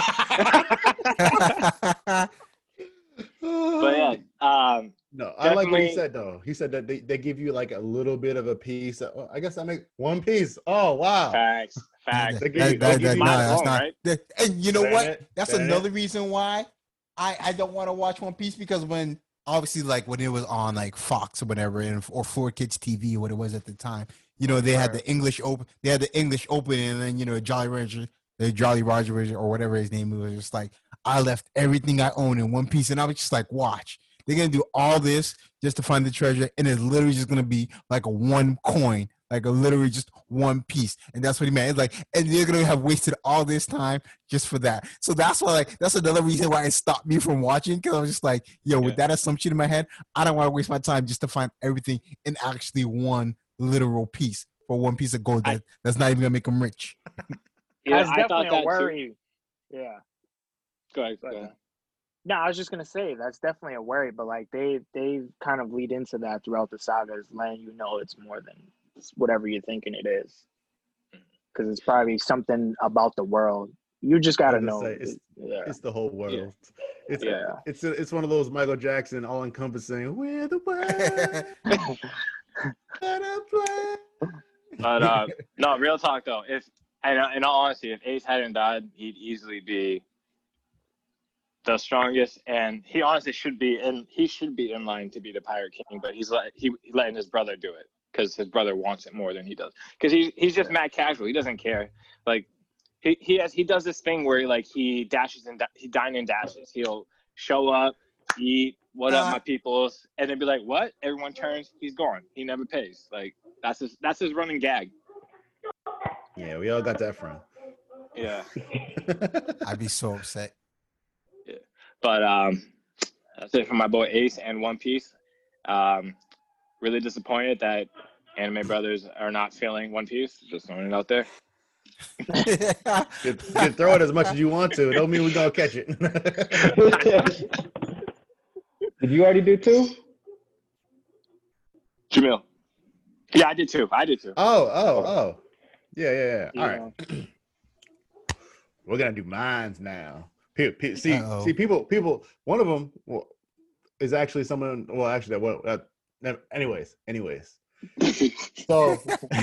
But yeah, um, no, I like definitely- what he only said though. He said that they, they give you like a little bit of a piece. Oh, I guess I make one piece. Oh wow. facts, facts. They That- give you- that- they give that- you- no, Mind that's blown, not. right? that- and you know That what? it? That's That it? another reason why I I don't want to watch One Piece, because when obviously like when it was on like Fox or whatever, and or Four Kids T V or what it was at the time, you know, they had Right. the English open. They had the English opening, and then you know Jolly Roger, the Jolly Roger or whatever his name was, just like I left everything I own in One Piece, and I was just like, watch. They're gonna do all this just to find the treasure, and it's literally just gonna be like a one coin, like a literally just one piece, and that's what he meant. It's like, and they're gonna have wasted all this time just for that. So that's why, like, that's another reason why it stopped me from watching, because I was just like, yo, with that assumption in my head, I don't want to waste my time just to find everything in actually one literal piece for one piece of gold that, I- that's not even gonna make them rich. Yeah, That's I definitely thought a that too. worry. Yeah. Go ahead. Go Go ahead. ahead. No, I was just gonna say that's definitely a worry, but like they they kind of lead into that throughout the sagas, letting you know it's more than whatever you're thinking it is, because it's probably something about the world. You just gotta I was know. gonna say, it's- yeah. It's the whole world. It's Yeah. it's it's one of those Michael Jackson all encompassing. We're the world. Gotta play. But uh, no, real talk though. If and in all honesty, if Ace hadn't died, he'd easily be the strongest, and he honestly should be in. He should be in line to be the Pirate King, but he's let he he letting his brother do it because his brother wants it more than he does. Because he he's just mad casual. He doesn't care. Like he he has he does this thing where like he dashes and da- he dine and dashes. He'll show up, eat, what up, Uh, my peoples, and then be like, what? Everyone turns, he's gone. He never pays. Like that's his that's his running gag. Yeah, we all got that friend. Yeah. I'd be so upset. But um, that's it for my boy Ace and One Piece. Um, really disappointed that Anime Brothers are not feeling One Piece. Just throwing it out there. You can throw it as much as you want to. Don't mean we're gonna catch it. Did you already do two? Jamil. Yeah, I did too. I did too. Oh, oh, oh. Yeah, yeah, yeah. All Yeah. right. We're gonna do mines now. Pe- pe- See, Uh-oh. see, people, people. One of them well, is actually someone. Well, actually, that. Well, uh, never- anyways, anyways. So,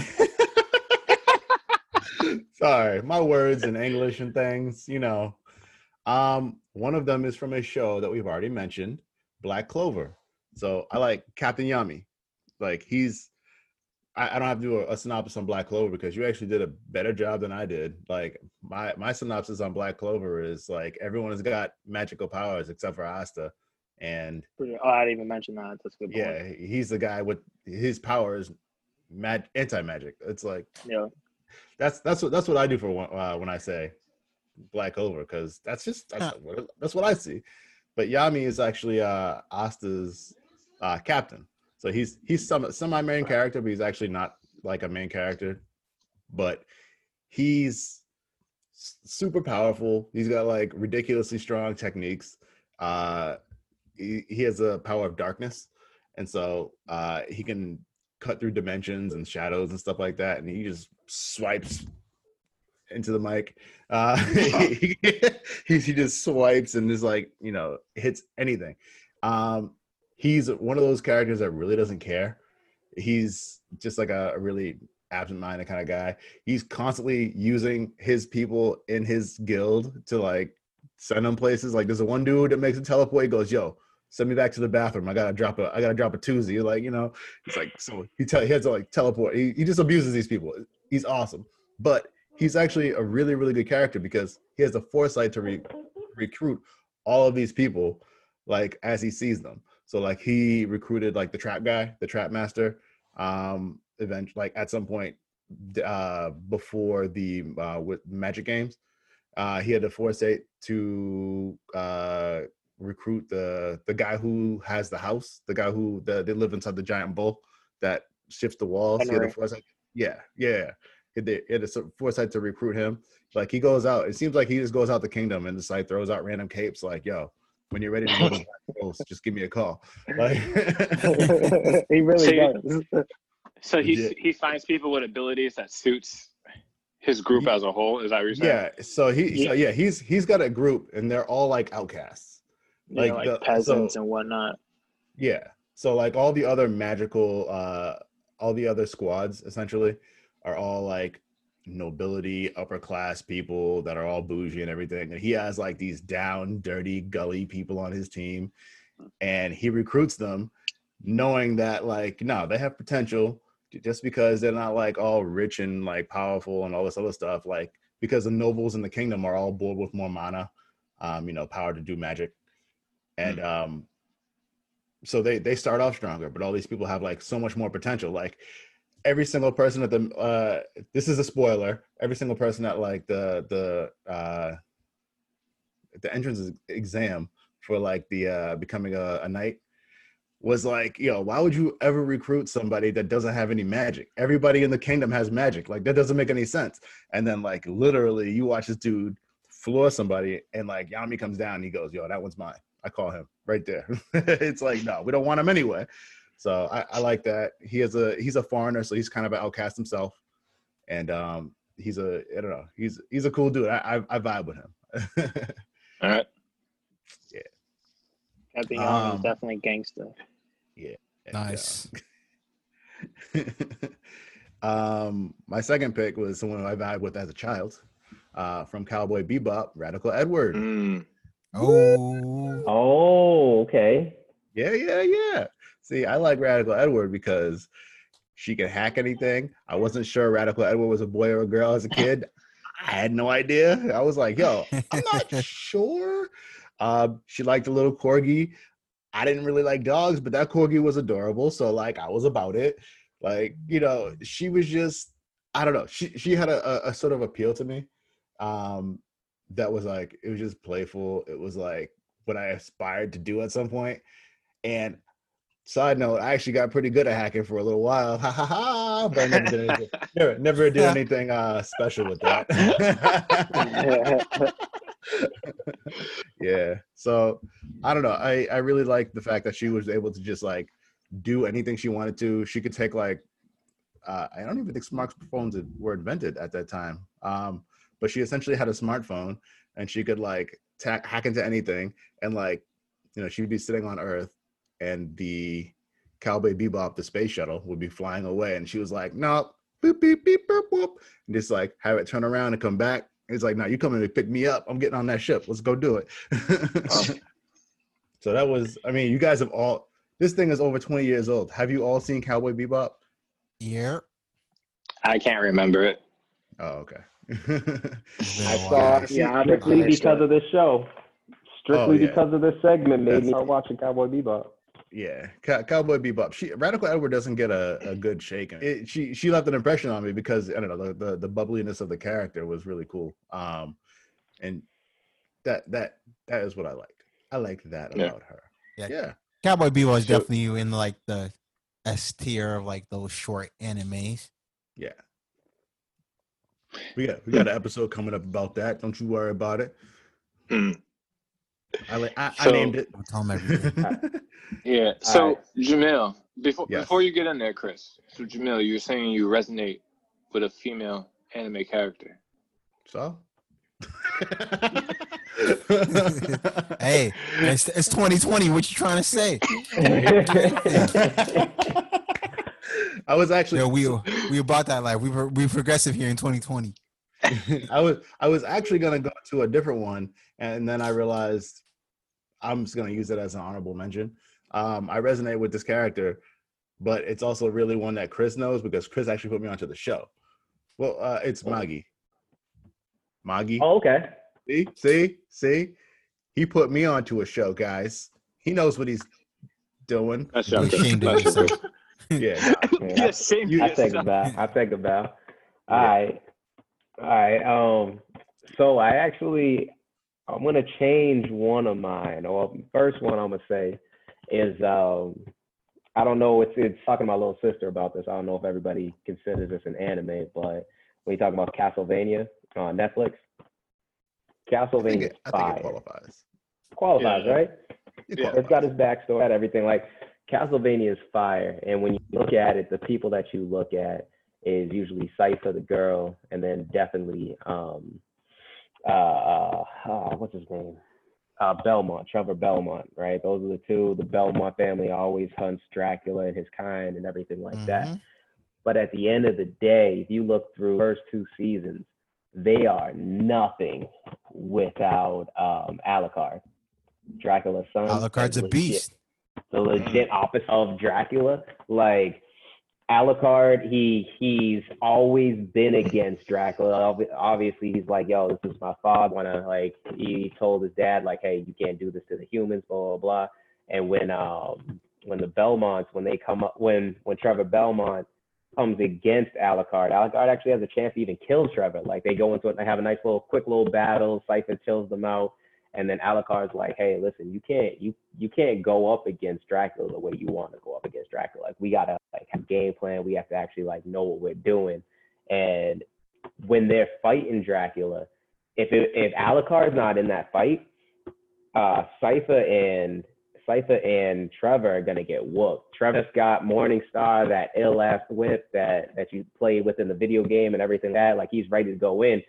sorry, my words in English and things. You know, um, one of them is from a show that we've already mentioned, Black Clover. So I like Captain Yami. Like he's. I, I don't have to do a, a synopsis on Black Clover because you actually did a better job than I did. Like my my synopsis on Black Clover is like everyone has got magical powers except for Asta, and Pretty- Oh, I didn't even mention that. That's a good point. yeah, he's the guy with his powers, mag anti magic. It's like Yeah. that's that's what that's what I do for one- uh, when I say Black Clover because that's just that's, what, that's what I see. But Yami is actually uh, Asta's uh, captain. So he's he's some semi main character, but he's actually not like a main character. But he's s- super powerful. He's got like ridiculously strong techniques. Uh, he, he has a power of darkness, and so uh, he can cut through dimensions and shadows and stuff like that. And he just swipes into the mic. Uh, he, he he just swipes and just like you know hits anything. Um, He's one of those characters that really doesn't care. He's just like a, a really absent-minded kind of guy. He's constantly using his people in his guild to like send them places. Like there's a one dude that makes a teleport. He goes, "Yo, send me back to the bathroom. I gotta drop a I gotta drop a Tuesday." Like you know, it's like so he tell he has to like teleport. He, he just abuses these people. He's awesome, but he's actually a really really good character because he has the foresight to re- recruit all of these people like as he sees them. So like he recruited like the trap guy, the trap master, um, event like at some point uh, before the uh, with Magic Games, uh, he had the foresight to uh, recruit the the guy who has the house, the guy who the, they live inside the giant bull that shifts the walls. He had the Henry. foresight, yeah, yeah. He had, the, he had the foresight to recruit him. Like he goes out, it seems like he just goes out the kingdom and just like throws out random capes. Like, yo, when you're ready to go to Black Coast, just give me a call. Like, He really So- does. So he Legit. he finds people with abilities that suits his group as a whole. Is that what you're saying? yeah. So he, so yeah, he's he's got a group, and they're all like outcasts. Like, Like like the- peasants so- and whatnot. Yeah. So like all the other magical, uh, all the other squads essentially are all like nobility, upper class people that are all bougie and everything. And he has like these down, dirty, gully people on his team, and he recruits them, knowing that like no, they have potential. Just because they're not like all rich and like powerful and all this other stuff, like because the nobles in the kingdom are all born with more mana, um, you know, power to do magic, and um. So they they start off stronger, but all these people have like so much more potential. Like every single person at the uh this is a spoiler, every single person at like the the uh the entrance exam for like the uh becoming a, a knight was like, yo, why would you ever recruit somebody that doesn't have any magic? Everybody in the kingdom has magic. Like that doesn't make any sense. And then like literally you watch this dude floor somebody and like Yami comes down and he goes, yo, that one's mine. I call him right there. It's like, no, we don't want him anyway. So I, I like that. He is a he's a foreigner, so he's kind of an outcast himself. And um he's a I don't know, he's he's a cool dude. I I, I vibe with him. All right. Yeah. Gotta be honest, Um, he's definitely gangster. Yeah. And, Nice. uh, um my second pick was someone I vibe with as a child. Uh from Cowboy Bebop, Radical Edward. Mm. Oh, Oh, okay. Yeah, yeah, yeah. See, I like Radical Edward because she can hack anything. I wasn't sure Radical Edward was a boy or a girl as a kid. I had no idea. I was like, yo, I'm not sure. Um, she liked the little corgi. I didn't really like dogs, but that corgi was adorable. So like I was about it. Like, you know, she was just, I don't know. She she had a, a, a sort of appeal to me. Um, that was like, it was just playful. It was like what I aspired to do at some point. And side note, I actually got pretty good at hacking for a little while. Ha ha ha! But I never did anything, never, never did anything uh, special with that. Yeah. So I don't know. I, I really like the fact that she was able to just like do anything she wanted to. She could take like, uh, I don't even think smartphones were invented at that time. Um, but she essentially had a smartphone and she could like ta- hack into anything. And like, you know, she'd be sitting on Earth and the Cowboy Bebop, the space shuttle, would be flying away. And she was like, no, beep, beep, beep, boop, boop. And just like have it turn around and come back. He's like, no, you coming to pick me up. I'm getting on that ship. Let's go do it. So that was, I mean, you guys have all, this thing is over twenty years old. Have you all seen Cowboy Bebop? yeah. I can't remember it. Oh, okay. It's been a I while. saw Yeah, I strictly remember because of this show. Strictly Oh, yeah. because of this segment made That's- me start watching Cowboy Bebop. Yeah, Cow- Cowboy Bebop. She Radical Edward doesn't get a, a good shake. It, she she left an impression on me because I don't know the, the the bubbliness of the character was really cool. Um, and that that that is what I liked. I liked that Yeah. about her. Yeah. Yeah. Cowboy Bebop is So- definitely in like the S tier of like those short animes. Yeah. We got we got an episode coming up about that. Don't you worry about it. Mm. I like I, I So- named it. I'll tell them everything. Yeah. So right. Jamil, before Yes. before you get in there, Chris. So Jamil, you were saying you resonate with a female anime character. So. Hey, it's, it's twenty twenty. What you trying to say? I was actually Yo, we we about that life. We were we progressive here in twenty twenty. I was I was actually gonna go to a different one, and then I realized I'm just gonna use it as an honorable mention. Um, I resonate with this character, but it's also really one that Chris knows because Chris actually put me onto the show. Well, uh, it's Magi. Magi. Oh, okay. See, see, see. He put me onto a show, guys. He knows what he's doing. That's You're your ashamed of yourself. Yeah. Yeah, same you- I take it back. I take it back. All right. All right. Um, so I actually I'm gonna change one of mine. Or first one I'm gonna say is um I don't know, it's it's talking to my little sister about this. I don't know if everybody considers this an anime, but when you talk about Castlevania on Netflix, I think Castlevania it, I think it fire. qualifies. Qualifies, Yeah. right? It Yeah. It's got his backstory, got everything. Like Castlevania is fire, and when you look at it, the people that you look at is usually Sypha, the girl, and then definitely um, uh, uh, uh, what's his name? uh, Belmont, Trevor Belmont, right? Those are the two. The Belmont family always hunts Dracula and his kind and everything like that. Mhm. But at the end of the day, if you look through the first two seasons, they are nothing without um, Alucard, Dracula's son. Alucard's a legit- beast. The legit opposite of Dracula. Like Alucard, he he's always been against Dracula. Obviously, he's like, yo, this is my father. Wanna like he told his dad like, hey, you can't do this to the humans, blah blah blah. And when um when the Belmonts when they come up when when Trevor Belmont comes against Alucard, Alucard actually has a chance to even kill Trevor. Like they go into it and they have a nice little quick little battle. Cypher kills them out. And then Alucard's like, hey, listen, you can't you you can't go up against Dracula the way you want to go up against Dracula. Like we gotta like have a game plan. We have to actually like know what we're doing. And when they're fighting Dracula, if it, if Alucard's not in that fight, uh, Cypher and Cypher and Trevor are gonna get whooped. Trevor's got Morningstar, that ill ass whip that that you played with in the video game and everything like that. Like he's ready to go in.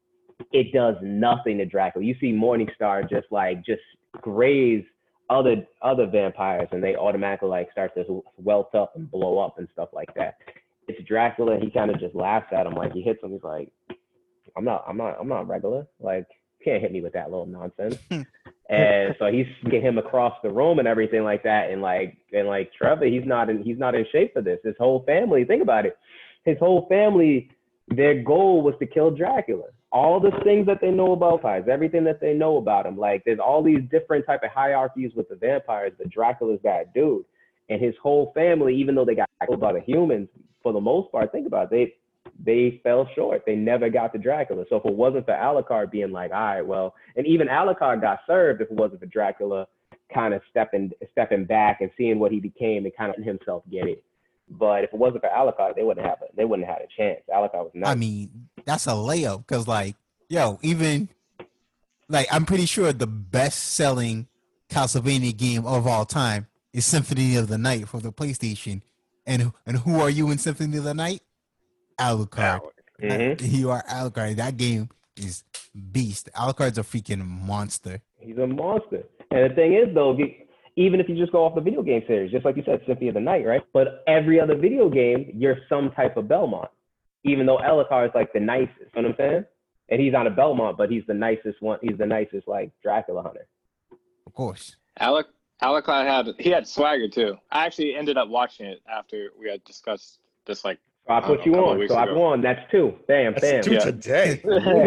It does nothing to Dracula. You see Morningstar just like just graze other other vampires, and they automatically like start to welt up and blow up and stuff like that. It's Dracula. He kind of just laughs at him, like he hits him. He's like, "I'm not, I'm not, I'm not regular. Like, you can't hit me with that little nonsense." And so he's getting him across the room and everything like that. And like, and like Trevor, he's not in, he's not in shape for this. His whole family, think about it. His whole family, their goal was to kill Dracula. All the things that they know about vampires, everything that they know about him. Like there's all these different type of hierarchies with the vampires, but Dracula's that dude. And his whole family, even though they got killed by the humans, for the most part, think about it, they they fell short. They never got to Dracula. So if it wasn't for Alucard being like, all right, well, and even Alucard got served if it wasn't for Dracula kind of stepping stepping back and seeing what he became and kind of himself get it. But if it wasn't for Alucard, they wouldn't have a, they wouldn't have had a chance. Alucard was nice. I mean, that's a layup because, like, yo, even like I'm pretty sure the best-selling Castlevania game of all time is Symphony of the Night for the PlayStation. And and who are you in Symphony of the Night? Alucard. Mm-hmm. You are Alucard. That game is beast. Alucard's a freaking monster. He's a monster. And the thing is, though, even if you just go off the video game series, just like you said, Symphony of the Night, right? But every other video game, you're some type of Belmont, even though Alucard is like the nicest. You know what I'm saying? And he's not a Belmont, but he's the nicest one. He's the nicest, like, Dracula hunter. Of course. Alec Alucard had he had swagger too. I actually ended up watching it after we had discussed this. Like So I put you on. So I've won. That's two. Bam, That's bam. two Yeah. today.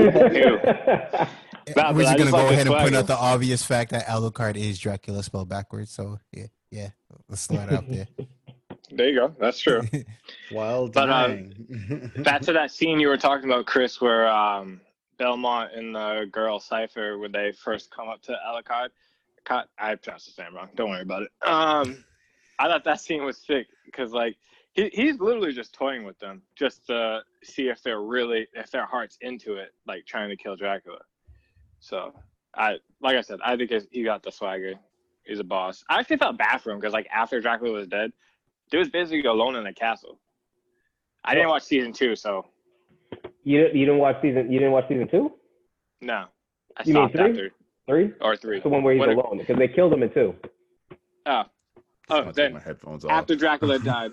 Nah, We're but I just gonna just go like his ahead and point swagger. out the obvious fact that Alucard is Dracula spelled backwards. So yeah, yeah, let's throw it out there. There you go. That's true. While But, um, denying. Back to that scene you were talking about, Chris, where um, Belmont and the girl Cypher, when they first come up to Alucard. Ca- I pronounced his name wrong. Don't worry about it. Um, I thought that scene was sick because, like, he he's literally just toying with them just to see if they're really, if their heart's into it, like trying to kill Dracula. So, I like I said, I think he got the swagger. He's a boss. I actually felt bad for him because, like, after Dracula was dead, he was basically alone in the castle. I didn't watch season two, so You you didn't watch season you didn't watch season two? no. I You mean stopped three? after Three? or three. That's the one where he's What- alone because they killed him in two. Oh, I'm oh, gonna take then my headphones off. after Dracula died.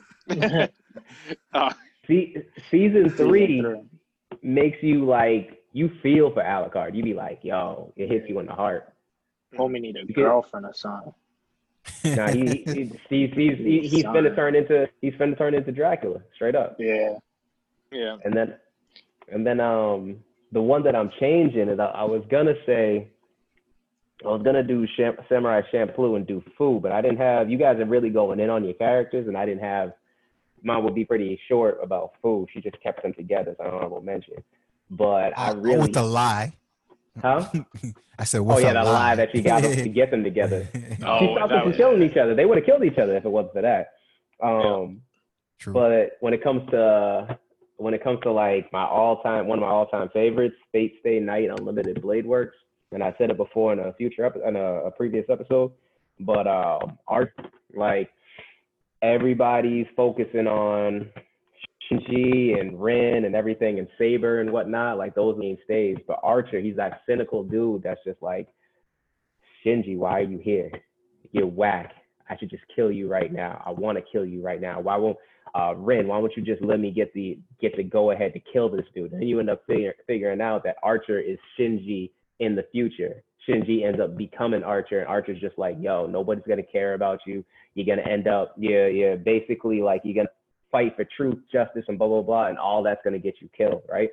oh, See, season three makes you like you feel for Alucard. You be like, yo, it hits you in the heart. Homie need a could- girlfriend or something. Now he, he, he, he's he, he's finna turn into he's finna turn into Dracula straight up. Yeah. yeah. And then and then um the one that I'm changing is I, I was gonna say I was gonna do Sham, Samurai Champloo and do Fu, but I didn't have you guys are really going in on your characters, and I didn't have mine would be pretty short about Fu. She just kept them together, so I don't know mention. But I Uh, really with the lie. huh? I said, Oh with yeah, a the lie. lie that she got them to get them together. Oh, she stopped that them from was- killing each other. They would have killed each other if it wasn't for that. Um, True. But when it comes to when it comes to like my all time one of my all time favorites, Fate Stay Night Unlimited Blade Works, and I said it before in a future epi- in a, a previous episode, but um, art like everybody's focusing on Shinji and Ren and everything and Saber and whatnot, like those mainstays. But Archer, he's that cynical dude that's just like Shinji, why are you here? You're whack. I should just kill you right now. I want to kill you right now. Why won't uh, Rin? Why won't you just let me get the get the go ahead to kill this dude? And then you end up figure, figuring out that Archer is Shinji in the future. Shinji ends up becoming Archer, and Archer's just like, yo, nobody's gonna care about you. You're gonna end up, you're, you're basically like, you're gonna fight for truth, justice, and blah blah blah, and all that's gonna get you killed, right?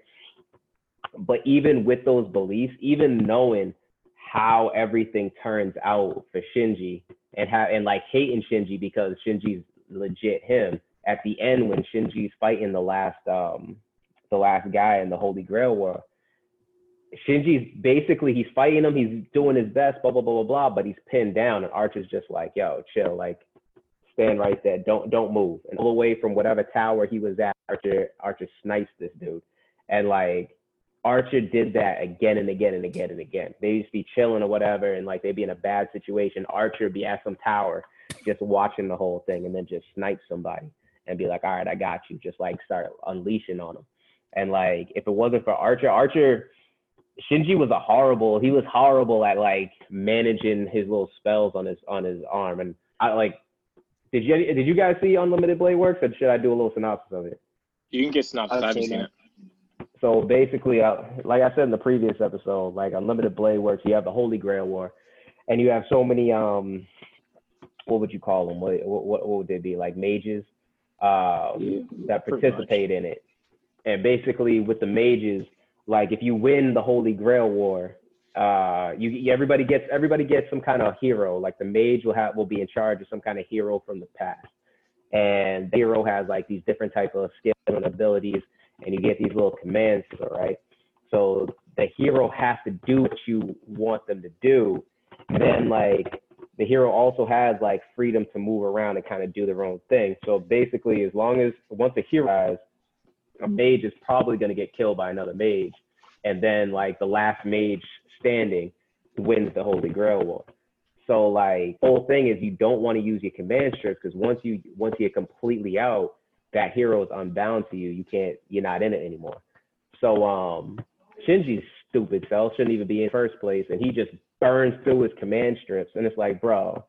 But even with those beliefs, even knowing how everything turns out for Shinji, and how and like hating Shinji because Shinji's legit him. At the end, when Shinji's fighting the last um the last guy in the Holy Grail War, Shinji's basically he's fighting him, he's doing his best, blah blah blah blah blah, but he's pinned down, and Archer's just like, yo, chill, like stand right there, don't don't move. And all the way from whatever tower he was at, Archer Archer snipes this dude, and like Archer did that again and again and again and again. They used to be chilling or whatever, and like they'd be in a bad situation. Archer be at some tower, just watching the whole thing, and then just snipe somebody and be like, all right, I got you. Just like start unleashing on them. And like, if it wasn't for Archer, Archer, Shinji was a horrible. He was horrible at like managing his little spells on his on his arm. And I like, did you did you guys see Unlimited Blade Works, or should I do a little synopsis of it? You can get synopsis. I haven't seen it. So basically, uh, like I said in the previous episode, like Unlimited Blade Works, you have the Holy Grail War, and you have so many, um, what would you call them? What, what, what would they be? Like mages uh, yeah, that participate in it. And basically with the mages, like if you win the Holy Grail War, uh, you everybody gets everybody gets some kind of hero. Like the mage will have will be in charge of some kind of hero from the past, and the hero has like these different type of skills and abilities. And you get these little commands, right? So the hero has to do what you want them to do. And then like the hero also has like freedom to move around and kind of do their own thing. So basically, as long as once a hero has, a mage is probably going to get killed by another mage. And then like the last mage standing wins the Holy Grail War. So like the whole thing is you don't want to use your command strips, because once you once you're completely out, that hero is unbound to you. You can't, you're not in it anymore. So um, Shinji's stupid self shouldn't even be in first place. And he just burns through his command strips. And it's like, bro,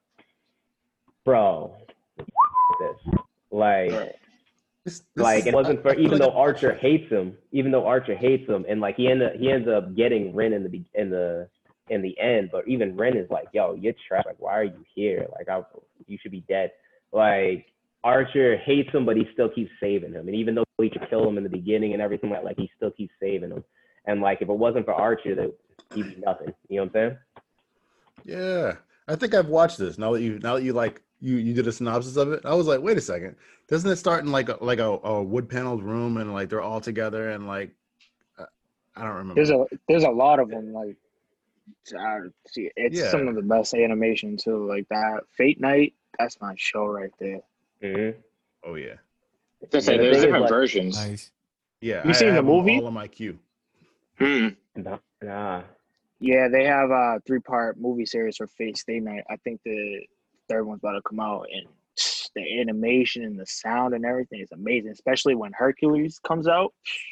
bro, this. Like, This, this like is, it wasn't for, I- I feel even like though Archer hates him, even though Archer hates him, and like he ended, he ends up getting Ren in the, be- in the, in the end, but even Ren is like, yo, you're trapped. Like, why are you here? Like, I, you should be dead. Like, Archer hates him, but he still keeps saving him. And even though he could kill him in the beginning and everything, like, like he still keeps saving him. And like, if it wasn't for Archer, that he'd be nothing. You know what I'm saying? Yeah, I think I've watched this. Now that you, now that you like, you you did a synopsis of it, I was like, wait a second, doesn't it start in like a, like a, a wood paneled room and like they're all together and like, uh, I don't remember. There's a there's a lot of them. Like, I, see, it's Yeah. some of the best animation too. Like that Fate Night, that's my show right there. Mm-hmm. Oh yeah, To say Yeah, the there's thing is, different like- versions. Nice. yeah. You I seen the have them movie? all on my queue. Hmm. Nah, nah. Yeah, they have a three part movie series for Fate Stay Night. I think the third one's about to come out, and the animation and the sound and everything is amazing, especially when Hercules comes out.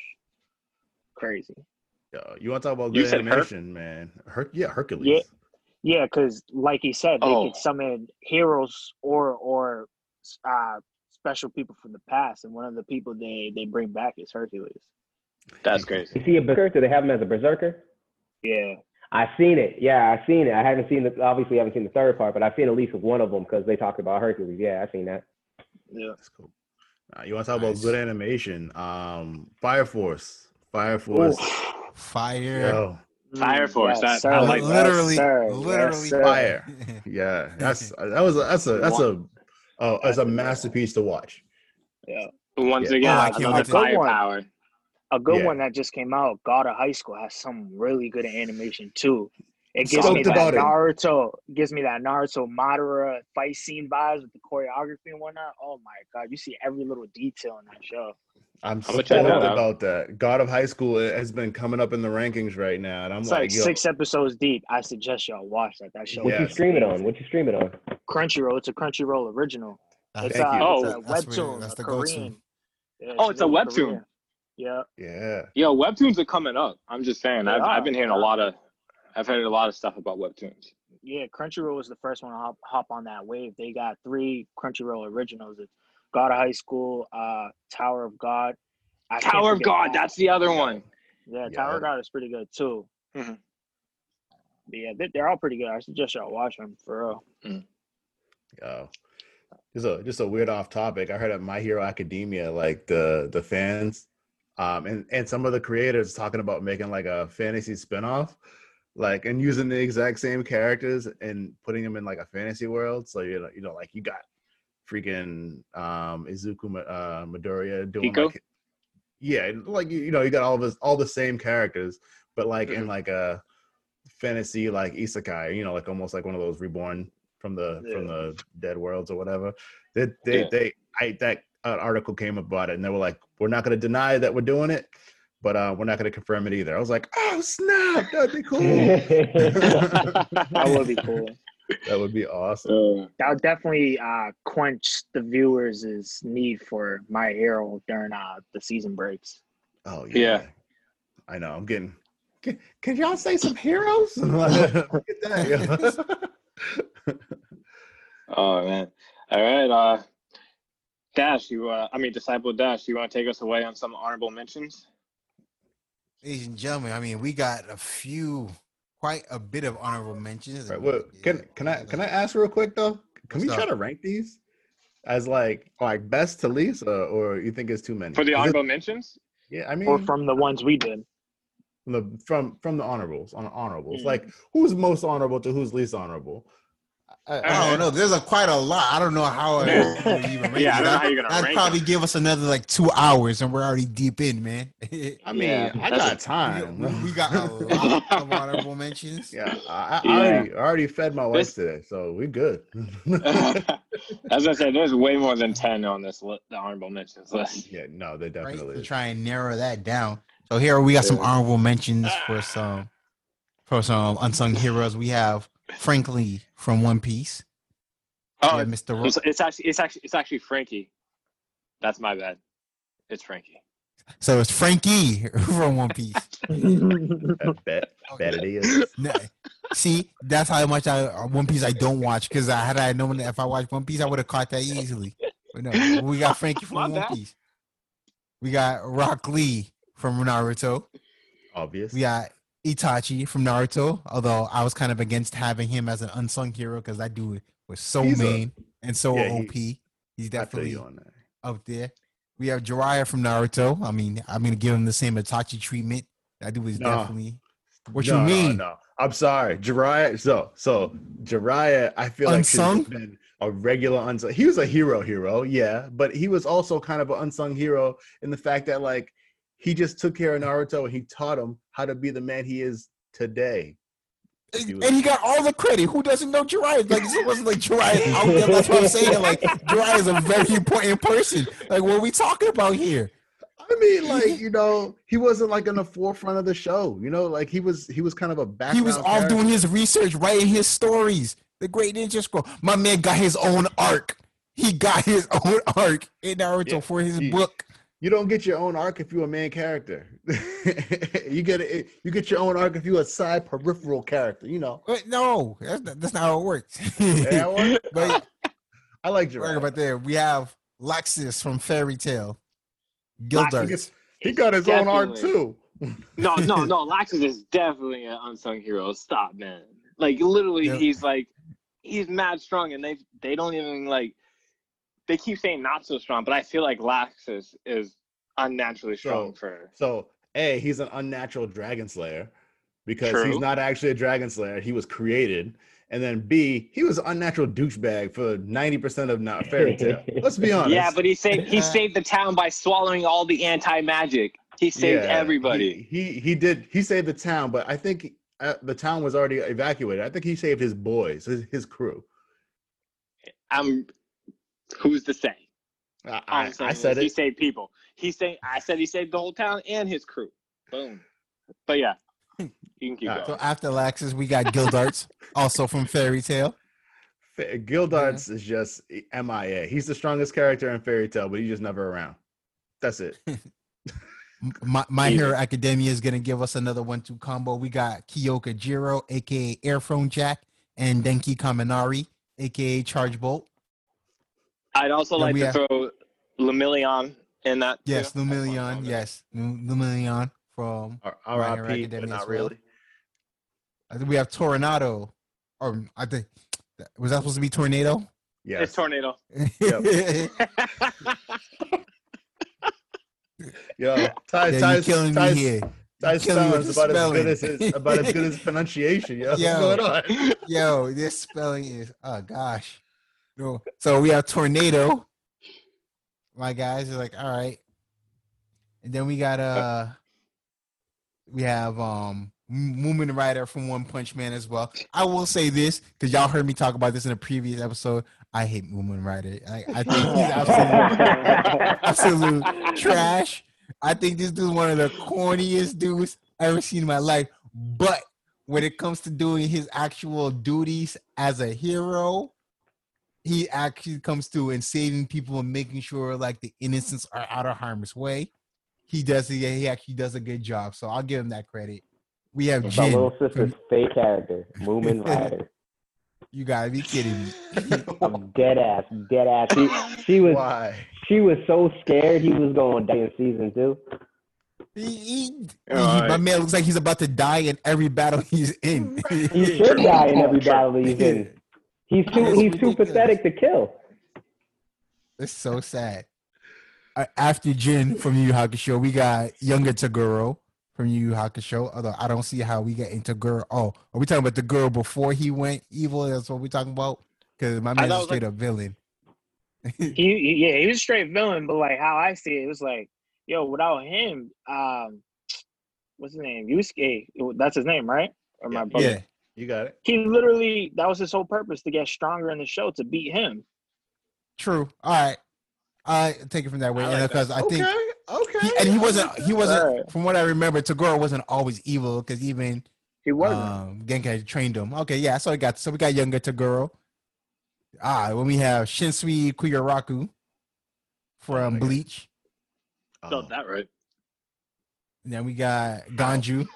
Crazy. Yo, you want to talk about You good said Her- animation, man? Her- yeah, Hercules. Yeah. Yeah, because like he said, they Oh. could summon heroes or or uh, special people from the past, and one of the people they, they bring back is Hercules. That's crazy. You see a berserker? Do they have him as a berserker? Yeah. I've seen it. Yeah, I've seen it. I haven't seen the, obviously I haven't seen the third part, but I've seen at least one of them because they talked about Hercules. Yeah, I've seen that. Yeah. That's cool. Uh, you want to talk Nice. about good animation? Um, Fire Force. Fire Force. Fire. Yo, Fire Force, that- sir. I like Yes, literally, sir. literally Yes, sir. fire. Yeah, that's that was a, that's a that's a oh that's a masterpiece to watch. Yeah. Once Yeah. again, Oh, I can't another wait to- firepower. A good Yeah. one that just came out, God of High School, has some really good animation too. It gives Stoked me that about it. Naruto, gives me that Naruto Madara fight scene vibes with the choreography and whatnot. Oh my god, you see every little detail in that show. I'm I'ma stoked check that out. about that. God of High School has been coming up in the rankings right now, and I'm It's like, like yo, six episodes deep. I suggest y'all watch that. That show. What Yeah. you is stream it on? amazing. What you stream it on? Crunchyroll. It's a Crunchyroll original. That's- It's, Thank uh, you. Oh, it's a that's where- webtoon, that's a the go-to. Korean. Yeah, Oh, it's a really webtoon. Korean. Yeah. yeah, Yo, webtoons are coming up. I'm just saying. They I've, are, I've been hearing they a are. lot of, I've heard a lot of stuff about webtoons. Yeah, Crunchyroll was the first one to hop, hop on that wave. They got three Crunchyroll originals. It's God of High School, uh, Tower of God. I can't Tower of forget God, that. that's the other Yeah. one. Yeah, Yeah. Tower of God is pretty good too. Mhm. But yeah, they, they're all pretty good. I suggest y'all watch them for real. Yo, just a just a weird off topic. I heard at My Hero Academia, like the the fans, um, and and some of the creators talking about making like a fantasy spinoff, like and using the exact same characters and putting them in like a fantasy world. So you know, you know, like you got freaking um Izuku Ma- uh, Midoriya doing Hiko? like, yeah, like you, you know, you got all this all the same characters, but like in Mhm. like a fantasy like isekai, you know, like almost like one of those reborn from the from Yeah. the dead worlds or whatever. They they Yeah. they I that uh, article came about it and they were like, we're not going to deny that we're doing it, but uh we're not going to confirm it either. I was like, oh snap, that'd be cool. That would be cool. That would be awesome. Uh, That would definitely uh, quench the viewers' need for My Hero during uh, the season breaks. Oh Yeah. yeah, I know. I'm getting. Can, can y'all say some heroes? Look at that. oh man. All right. Uh, Dash, you. Uh, I mean, Disciple Dash. You want to take us away on some honorable mentions? Ladies and gentlemen, I mean, we got a few, quite a bit of honorable mentions. Right, well, can can I can I ask real quick though? Can we What's try up? to rank these as like like best to least, or, or you think it's too many? For the Is it- honorable mentions? yeah, I mean, Or from the ones we did. from the from from the honorables on honorables, Mhm. like who's most honorable to who's least honorable? I, I don't know. There's a quite a lot. I don't know how I Yeah. would even rank Yeah, I it. don't know how you're gonna That'd rank probably them. give us another like two hours, and we're already deep in, man. we, I mean, Yeah, I that's- got time. we- we got a lot of honorable mentions. Yeah, I, I Yeah. already I already fed my wife This- today, so we good. As I said, there's way more than ten on this li- the honorable mentions list. Yeah, no, they Right, definitely to is. try and narrow that down. So here we got some Yeah. honorable mentions for some for some unsung heroes. We have Frank Lee from One Piece. Oh, Yeah, it's, Mister I'm Ro- so- it's actually it's actually it's actually Frankie. That's my bad. It's Frankie. So it's Frankie from One Piece. I bet, bet it is. Nah, see, that's how much I uh, One Piece I don't watch because I had I known that if I watched One Piece, I would have caught that easily. But no, we got Frankie My from One bad. Piece. We got Rock Lee from Naruto. Obvious. We got Itachi from Naruto. Although I was kind of against having him as an unsung hero because that dude was so He's a- mean and so yeah, he- O P. He's I feel definitely you on that. up there. We have Jiraiya from Naruto. I mean, I'm gonna give him the same Itachi treatment. That dude was No. definitely. What no, you mean? No, no, I'm sorry, Jiraiya. So, so Jiraiya, I feel like should Unsung? have been a regular unsung. He was a hero, hero, yeah, but he was also kind of an unsung hero in the fact that like he just took care of Naruto and he taught him how to be the man he is today. He was- And he got all the credit. Who doesn't know Jiraiya? Like it wasn't like Jiraiya out there. That's what I'm saying. Like Jiraiya is a very important person. Like what are we talking about here? I mean, like you know, he wasn't like in the forefront of the show. You know, like he was. He was kind of a He background. was off character. doing his research, writing his stories. The Great Ninja Scroll. My man got his own arc. He got his own arc in Naruto Yeah, for his he- book. You don't get your own arc if you're a main character. you get it. You get your own arc if you're a side peripheral character. You know. But no, that's, that's not how it works. Yeah, well, But I like right Jiraiya. about there, we have Lexus from Fairy Tale. He Gildarts. gets- he got his own arc Definitely. too. No, no, no. Laxus is definitely an unsung hero. Stop, man. Like literally, Yeah. he's like he's mad strong, and they they don't even like. They keep saying not so strong, but I feel like Laxus is unnaturally strong So- for. So, A, he's an unnatural dragon slayer because True. he's not actually a dragon slayer. He was created. And then B, he was an unnatural douchebag for ninety percent of not fairy tale. Let's be honest. Yeah, but he saved he saved the town by swallowing all the anti magic. He saved Yeah, everybody. He, he he did. He saved the town, but I think uh, the town was already evacuated. I think he saved his boys, his, his crew. Um, who's to say? I, All I, I'm saying I said is He it. saved people. He saved. I said he saved the whole town and his crew. Boom. But yeah, you can keep Uh, going. So after Lexus, we got Gildarts, also from Fairy Tale. Fa- Gildarts is just M I A. He's the strongest character in fairy tale, but he's just never around. That's it. My, My Easy. Hero Academia is gonna give us another one-two combo. We got Kyoka Jiro, aka Airphone Jack, and Denki Kaminari, aka Charge Bolt. I'd also Yeah, like we to have- throw Lumillion in that. Yes, too. That's one Lumillion. of them. Yes, Lu- Lumillion from. R- My Hero R I P, but Academia not as well. really. I think we have Tornado, or I think was that supposed to be Tornado? Yes. It's Tornado. Yo, Ty, Yeah, you Ty's, killing Ty's, me here. Ty's killing me spelling with is the about as good as spelling. his, about as good as his pronunciation. Yo, Yo. what's going on? Yo, this spelling is oh gosh. No. So we have Tornado. My guys are like, all right. And then we got uh we have um Moomin Rider from One Punch Man as well. I will say this, because y'all heard me talk about this in a previous episode. I hate Moomin Rider. I, I think he's absolute, absolute trash. I think this dude's one of the corniest dudes I've ever seen in my life. But when it comes to doing his actual duties as a hero, he actually comes through and saving people and making sure like the innocents are out of harm's way. He does he, he actually does a good job. So I'll give him that credit. We have It's my Jin. little sister's from- fake character, Moomin Rider. You gotta be kidding me. I'm dead ass, dead ass. She, she was Why? she was so scared he was going to die in season two. He, he, he- Alright. my man looks like he's about to die in every battle he's in. He should die in every battle he's in. He's too It's he's too ridiculous. pathetic to kill. It's so sad. Uh, after Jin from Yu Yu Hakusho, we got younger Taguro from Yu Yu Hakusho. Although I don't see how we get into girl. Oh, are we talking about the girl before he went evil? That's what we're talking about. Because my man's thought a it was straight like- up villain. he, he- yeah, he was a straight villain, but like how I see it, it was like, yo, without him, um, what's his name? Yusuke, that's his name, right? Or my Yeah. brother. Yeah, You got it. He literally, that was his whole purpose, to get stronger in the show, to beat him. true. All right, I take it from that way. I And like because I think, okay. Okay. he, and he wasn't. He wasn't. Alright. From what I remember, Taguro wasn't always evil. Because even He wasn't. Um, Genkai trained him. Okay, yeah. So we got so we got younger Taguro. Ah, when we have Shinsui Kuyaraku from Okay. Bleach. Oh, Spelled that right. And then we got Ganju.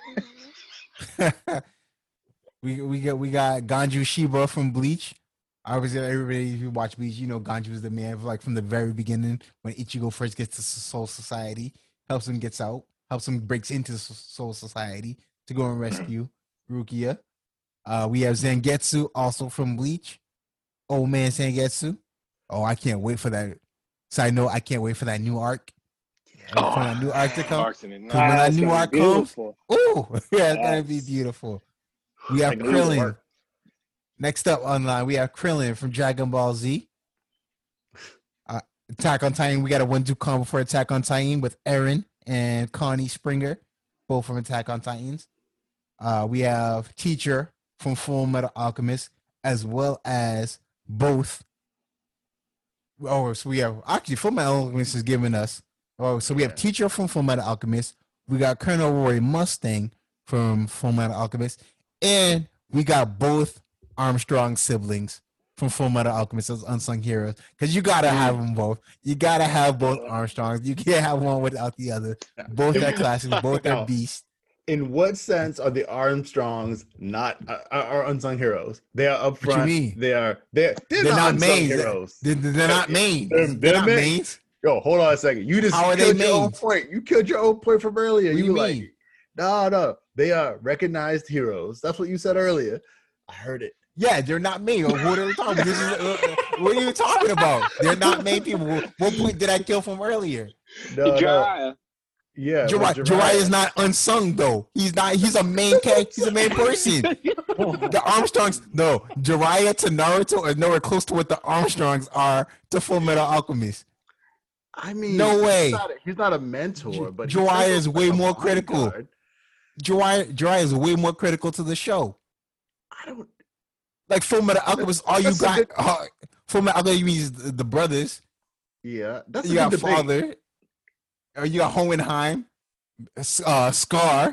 we we got we got Ganju Shiba from Bleach. Obviously, everybody who watch Bleach, you know Ganju is the man. Like from the very beginning, when Ichigo first gets to Soul Society, helps him gets out, helps him breaks into Soul Society to go and rescue Rukia. Uh, we have Zangetsu also from Bleach. Old man Zangetsu. Oh, I can't wait for that. Side note, I can't wait for that new arc. For that new arc to come. Marks in it. Cause when that That's new gonna arc be comes, beautiful. ooh, yeah, it's gonna be Yes. beautiful. We have Like New York. Krillin. Next up online, we have Krillin from Dragon Ball Z. Uh, Attack on Titan. We got a one-two combo for Attack on Titan with Eren and Connie Springer, both from Attack on Titans. Uh, we have Teacher from Full Metal Alchemist, as well as both. Oh, so we have actually Full Metal Alchemist is giving us. Oh, so we have Yeah. Teacher from Full Metal Alchemist. We got Colonel Roy Mustang from Full Metal Alchemist, and we got both Armstrong siblings from Full Metal Alchemist as unsung heroes. Because you gotta have them both. You gotta have both Armstrongs. You can't have one without the other. Both are classics. Both are No. beasts. In what sense are the Armstrongs not uh, are unsung heroes? They are up What you front. mean? They are they're they're, They're not, not unsung mains. heroes. They're, they're not mains. They're- They're, they're not main- mains. Yo, hold on a second. You just How are they killed your own mains? point. You killed your own point from earlier. What do you you were mean? like, no, no, they are recognized heroes. That's what you said earlier. I heard it. Yeah, they're not main. What are we talking? This is, uh, uh, what are you talking about? They're not main people. What point did I kill from earlier? No, no. Jiraiya. Yeah, but Jiraiya, Jiraiya- Jiraiya is not unsung though. He's not. He's a main character. He's a main person. The Armstrongs, no. Jiraiya to Naruto are nowhere close to what the Armstrongs are to Full Metal Alchemist. I mean, No way. He's not a, he's not a mentor, J- but Jiraiya he's is like way a more critical. bodyguard. Jiraiya, Jiraiya is way more critical to the show. I don't. Like Full Metal Alchemist, all you That's a got, good- uh, Full Metal Alchemist means the, the brothers. Yeah, that's You a got good debate. Father. Or you got Hohenheim, uh, Scar.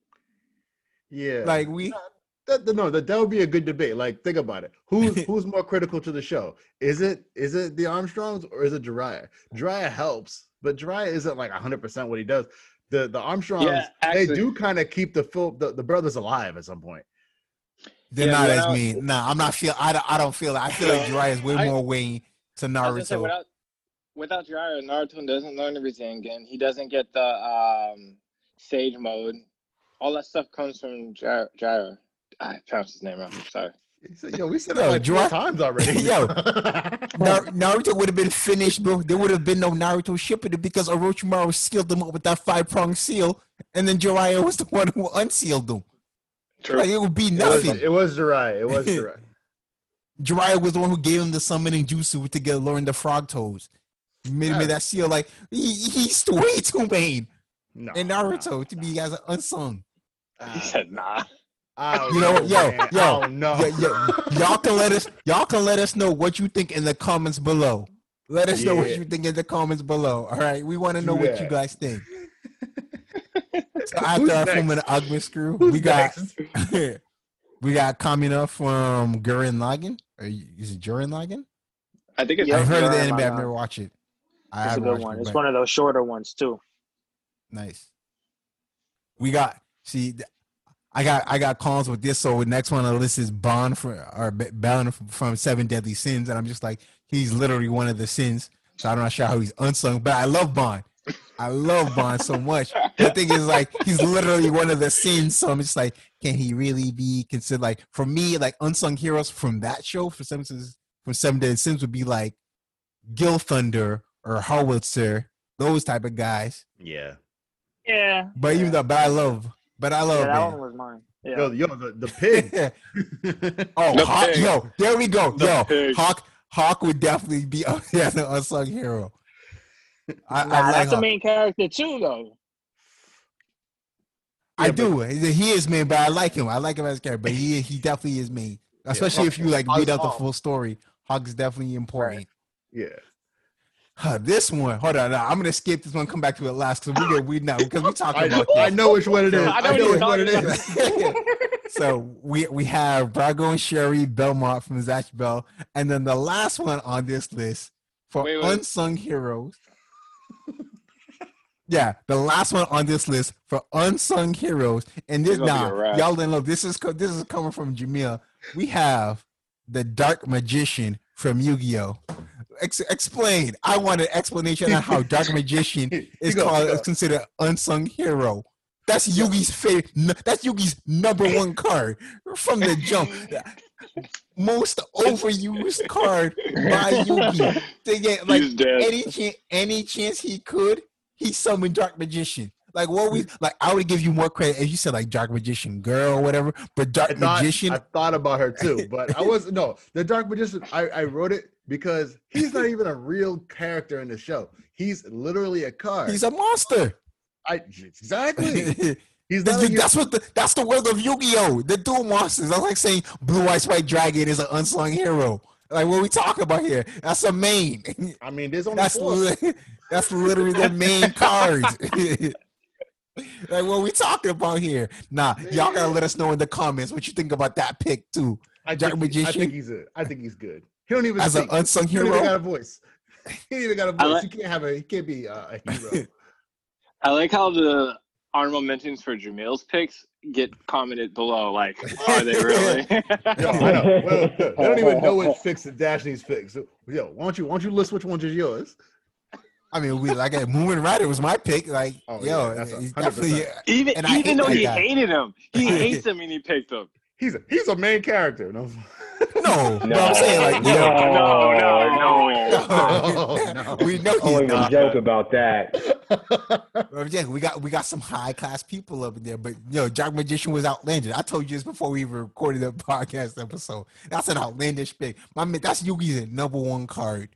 Yeah, Like we, that, that- no, that, that would be a good debate. Like, think about it. Who's who's more critical to the show? Is it is it the Armstrongs or is it Jiraiya? Jiraiya helps, but Jiraiya isn't like one hundred percent what he does. The the Armstrongs, Yeah, they actually- do kind of keep the full the, the brothers alive at some point. They're Yeah, not as without- mean. Nah, I'm not feel. I don't. I don't feel. I feel like Jiraiya is way I- more weighing to I was gonna say, Naruto. without without Jiraiya, Naruto doesn't learn the Rasengan. He doesn't get the um, Sage mode. All that stuff comes from Jiraiya. Jiraiya. I pronounced his name wrong. Sorry. He said, yo, we said Yo, it like four Jiraiya- times already. Yo. Nar- Naruto would have been finished, bro. There would have been no Naruto Shippuden because Orochimaru sealed him up with that five prong seal, and then Jiraiya was the one who unsealed him. True. Like it would be It was, nothing. it was Jiraiya. It was Jiraiya. Jiraiya was the one who gave him the summoning jutsu to get learn the frog toes. He made him that seal like he, he's way too main. No, And Naruto no, to be guys unsung. He said, "Nah." I don't You know what? Yo, man. yo, I don't know. Yeah, yeah. Y'all can let us y'all can let us know what you think in the comments below. Let us know what Yeah. you think in the comments below. All right. We want to Do know what that. you guys think. So Who's after our next? film in the Agma crew, Who's we got next? we got Kamina from Gurren Lagann. Or is it Gurren Lagann? I think it's. Yeah, I've heard of the Gurren anime. I've Lagann. never watched it. I It's a haven't good watched one. it, It's but- one of those shorter ones too. Nice. We got see. th- I got I got calls with this. So the next one on the list is Bond from or B- Bond from, from Seven Deadly Sins, and I'm just like he's literally one of the sins. So I'm not sure how he's unsung, but I love Bond. I love Bond so much. The thing is like he's literally one of the sins. So I'm just like, can he really be considered like for me like unsung heroes from that show for Seven Sins from Seven Deadly Sins would be like Gil Thunder or Howitzer, those type of guys. Yeah. Yeah. But even though, but I love, but I love Yeah, that Band. one was mine. Yeah. Yo, yo, the, the pig. Oh, The Hawk, pig. yo, there we go. The yo, pig. Hawk, Hawk would definitely be up there as an unsung hero. I, Nah, I like that's the Hawk. main character too, though. I Yeah, do. He is main, but I like him. I like him as a character, but he he definitely is main. Especially if you like Hawk's read out the mom. full story. Hawk's definitely important. Yeah. Huh, this one, hold on, nah, I'm gonna skip this one. Come back to it last because we get we now because we talking I, about I this. know which one it is. I I know know, what which you're one it talking is. So we we have Brago and Sherry Belmont from Zatch Bell, and then the last one on this list for Wait, wait. unsung heroes. Yeah, the last one on this list for unsung heroes, and this It's gonna be now a wrap. y'all didn't know this is co- this is coming from Jamil. We have the Dark Magician from Yu-Gi-Oh. Ex- explain. I want an explanation on how Dark Magician is go, called go. is considered unsung hero. That's Yugi's favorite. That's Yugi's number one card from the jump. Most overused card by Yugi. To get like He's dead. any chance, any chance he could, he summoned Dark Magician. Like what we like, I would give you more credit as you said, like Dark Magician girl or whatever. But Dark I thought, Magician, I thought about her too, but I was no the Dark Magician. I, I wrote it because he's not even a real character in the show. He's literally a card. he's a monster. I exactly. that's, He's not a, that's what the that's the world of Yu-Gi-Oh. The dual monsters. That's like saying Blue Eyes White Dragon is an unsung hero. Like what we talking about here? That's a main. I mean, there's only That's four. li- that's literally the main cards. Like what we talking about here? Nah, y'all gotta let us know in the comments what you think about that pick too. I Dark think, he- I Magician? think he's a, I think he's good. He don't even As an speak. unsung He don't even got hero, a voice. He don't even got a I voice. like- he can't have a. He can't be uh, a hero. I like how the honorable mentions for Jamil's picks get commented below. Like, are they really? Yo, I know. Well, they don't even know what fix that Daphne's fix. So, yo, why don't you why don't you list which ones is yours? I mean, we like Moon Rider was my pick. Like, Oh, yo, yeah, that's a he's hundred definitely percent. even And I hate even though that he guy. hated him, he hates him and he picked him. He's a, he's a main character. No, no. But I'm saying like, No. yo, No, no, no. Oh, no. we know I won't he's even not. joke about that. But yeah, we got we got some high class people up in there. But yo, Dark Magician was outlandish. I told you this before we even recorded the podcast episode. That's an outlandish pick. My man, that's Yugi's number one card.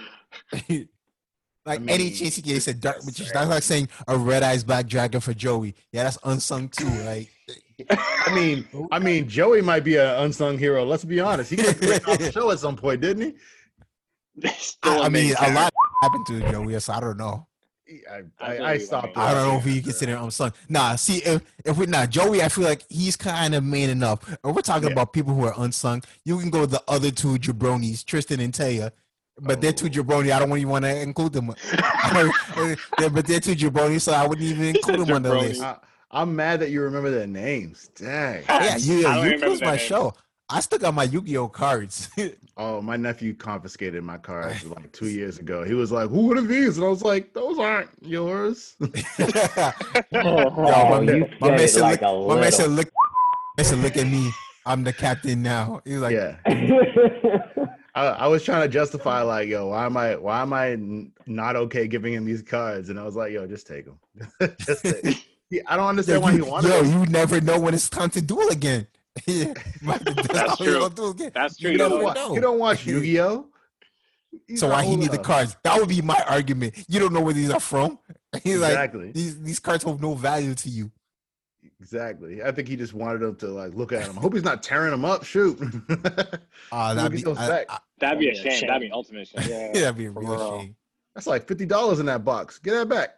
Like I mean, any chance he gets, said Dark that's Magician. right. That's like saying a red eyes black dragon for Joey. Yeah, that's unsung too. Like I mean, I mean, Joey might be an unsung hero. Let's be honest. He got kicked off the show at some point, didn't he? Still I, I main mean, a character. lot happened to Joey, so I don't know. He- I, I feel I, I you, stopped. I I don't know if watching you after. consider him unsung. Nah, see, if if we not Joey, I feel like he's kind of main enough. If we're talking Yeah. about people who are unsung, you can go with the other two jabronis, Tristan and Taya. But they're two Oh. jabroni. I don't even want to include them. They're- but they're two jabroni, so I wouldn't even include them on the Jabroni. list. I, I'm mad that you remember their names. Dang. Yeah, Yu I don't Yu remember was their my names. show. I still got my Yu-Gi-Oh cards. Oh, my nephew confiscated my cards like two years ago. He was like, "Who are these?" And I was like, "Those aren't yours." Yo, Oh, my, you my man said it said, like look, a my man said, little. look, man said, look at me. I'm the captain now. He was like, Yeah. I, I was trying to justify like, yo, why am I why am I n- not okay giving him these cards? And I was like, yo, just take them. just take. He- I don't yo, understand why he you, wanted yo, them. you never know when it's time to duel again. Yeah, that's That's all true. you gonna do again. That's true. You You You never don't, know wa- know. you don't watch Yu-Gi-Oh? These So are why he old need the enough. cards? That would be my argument. You don't know where these are from. He's Exactly. like, these these cards hold no value to you. Exactly. I think he just wanted them to like look at him. I hope he's not tearing them up. Shoot. Uh, We'll that'd get be those I, back. I, That'd be a That'd be a shame. That'd be shame. ultimate shame. Yeah, that'd be a for real real. shame. That's like fifty dollars in that box. Get that back.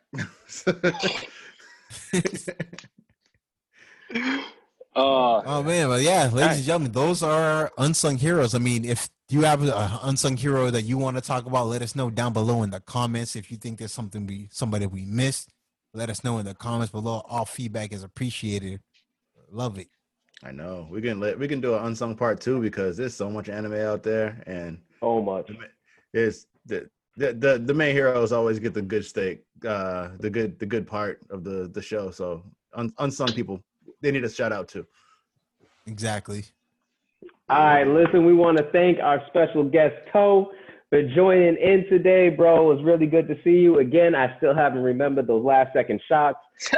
Oh, Oh man, but yeah, ladies and gentlemen, those are unsung heroes. I mean, if you have an unsung hero that you want to talk about, let us know down below in the comments. If you think there's something we somebody we missed, let us know in the comments below. All feedback is appreciated. Love it. I know. We can let we can do an unsung part two because there's so much anime out there, and So much. there's the the the, the main heroes always get the good steak, uh, the good the good part of the the show. So un, unsung people, they need a shout out too. Exactly. All right, listen, we want to thank our special guest, Toe, for joining in today, bro. It was really good to see you. Again, I still haven't remembered those last second shots.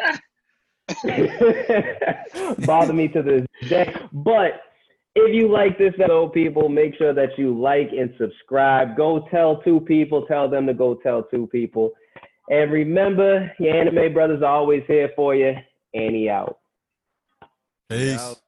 Bother me to this day. But if you like this episode, people, make sure that you like and subscribe. Go tell two people. Tell them to go tell two people. And remember, your anime brothers are always here for you. Annie out. Peace. out.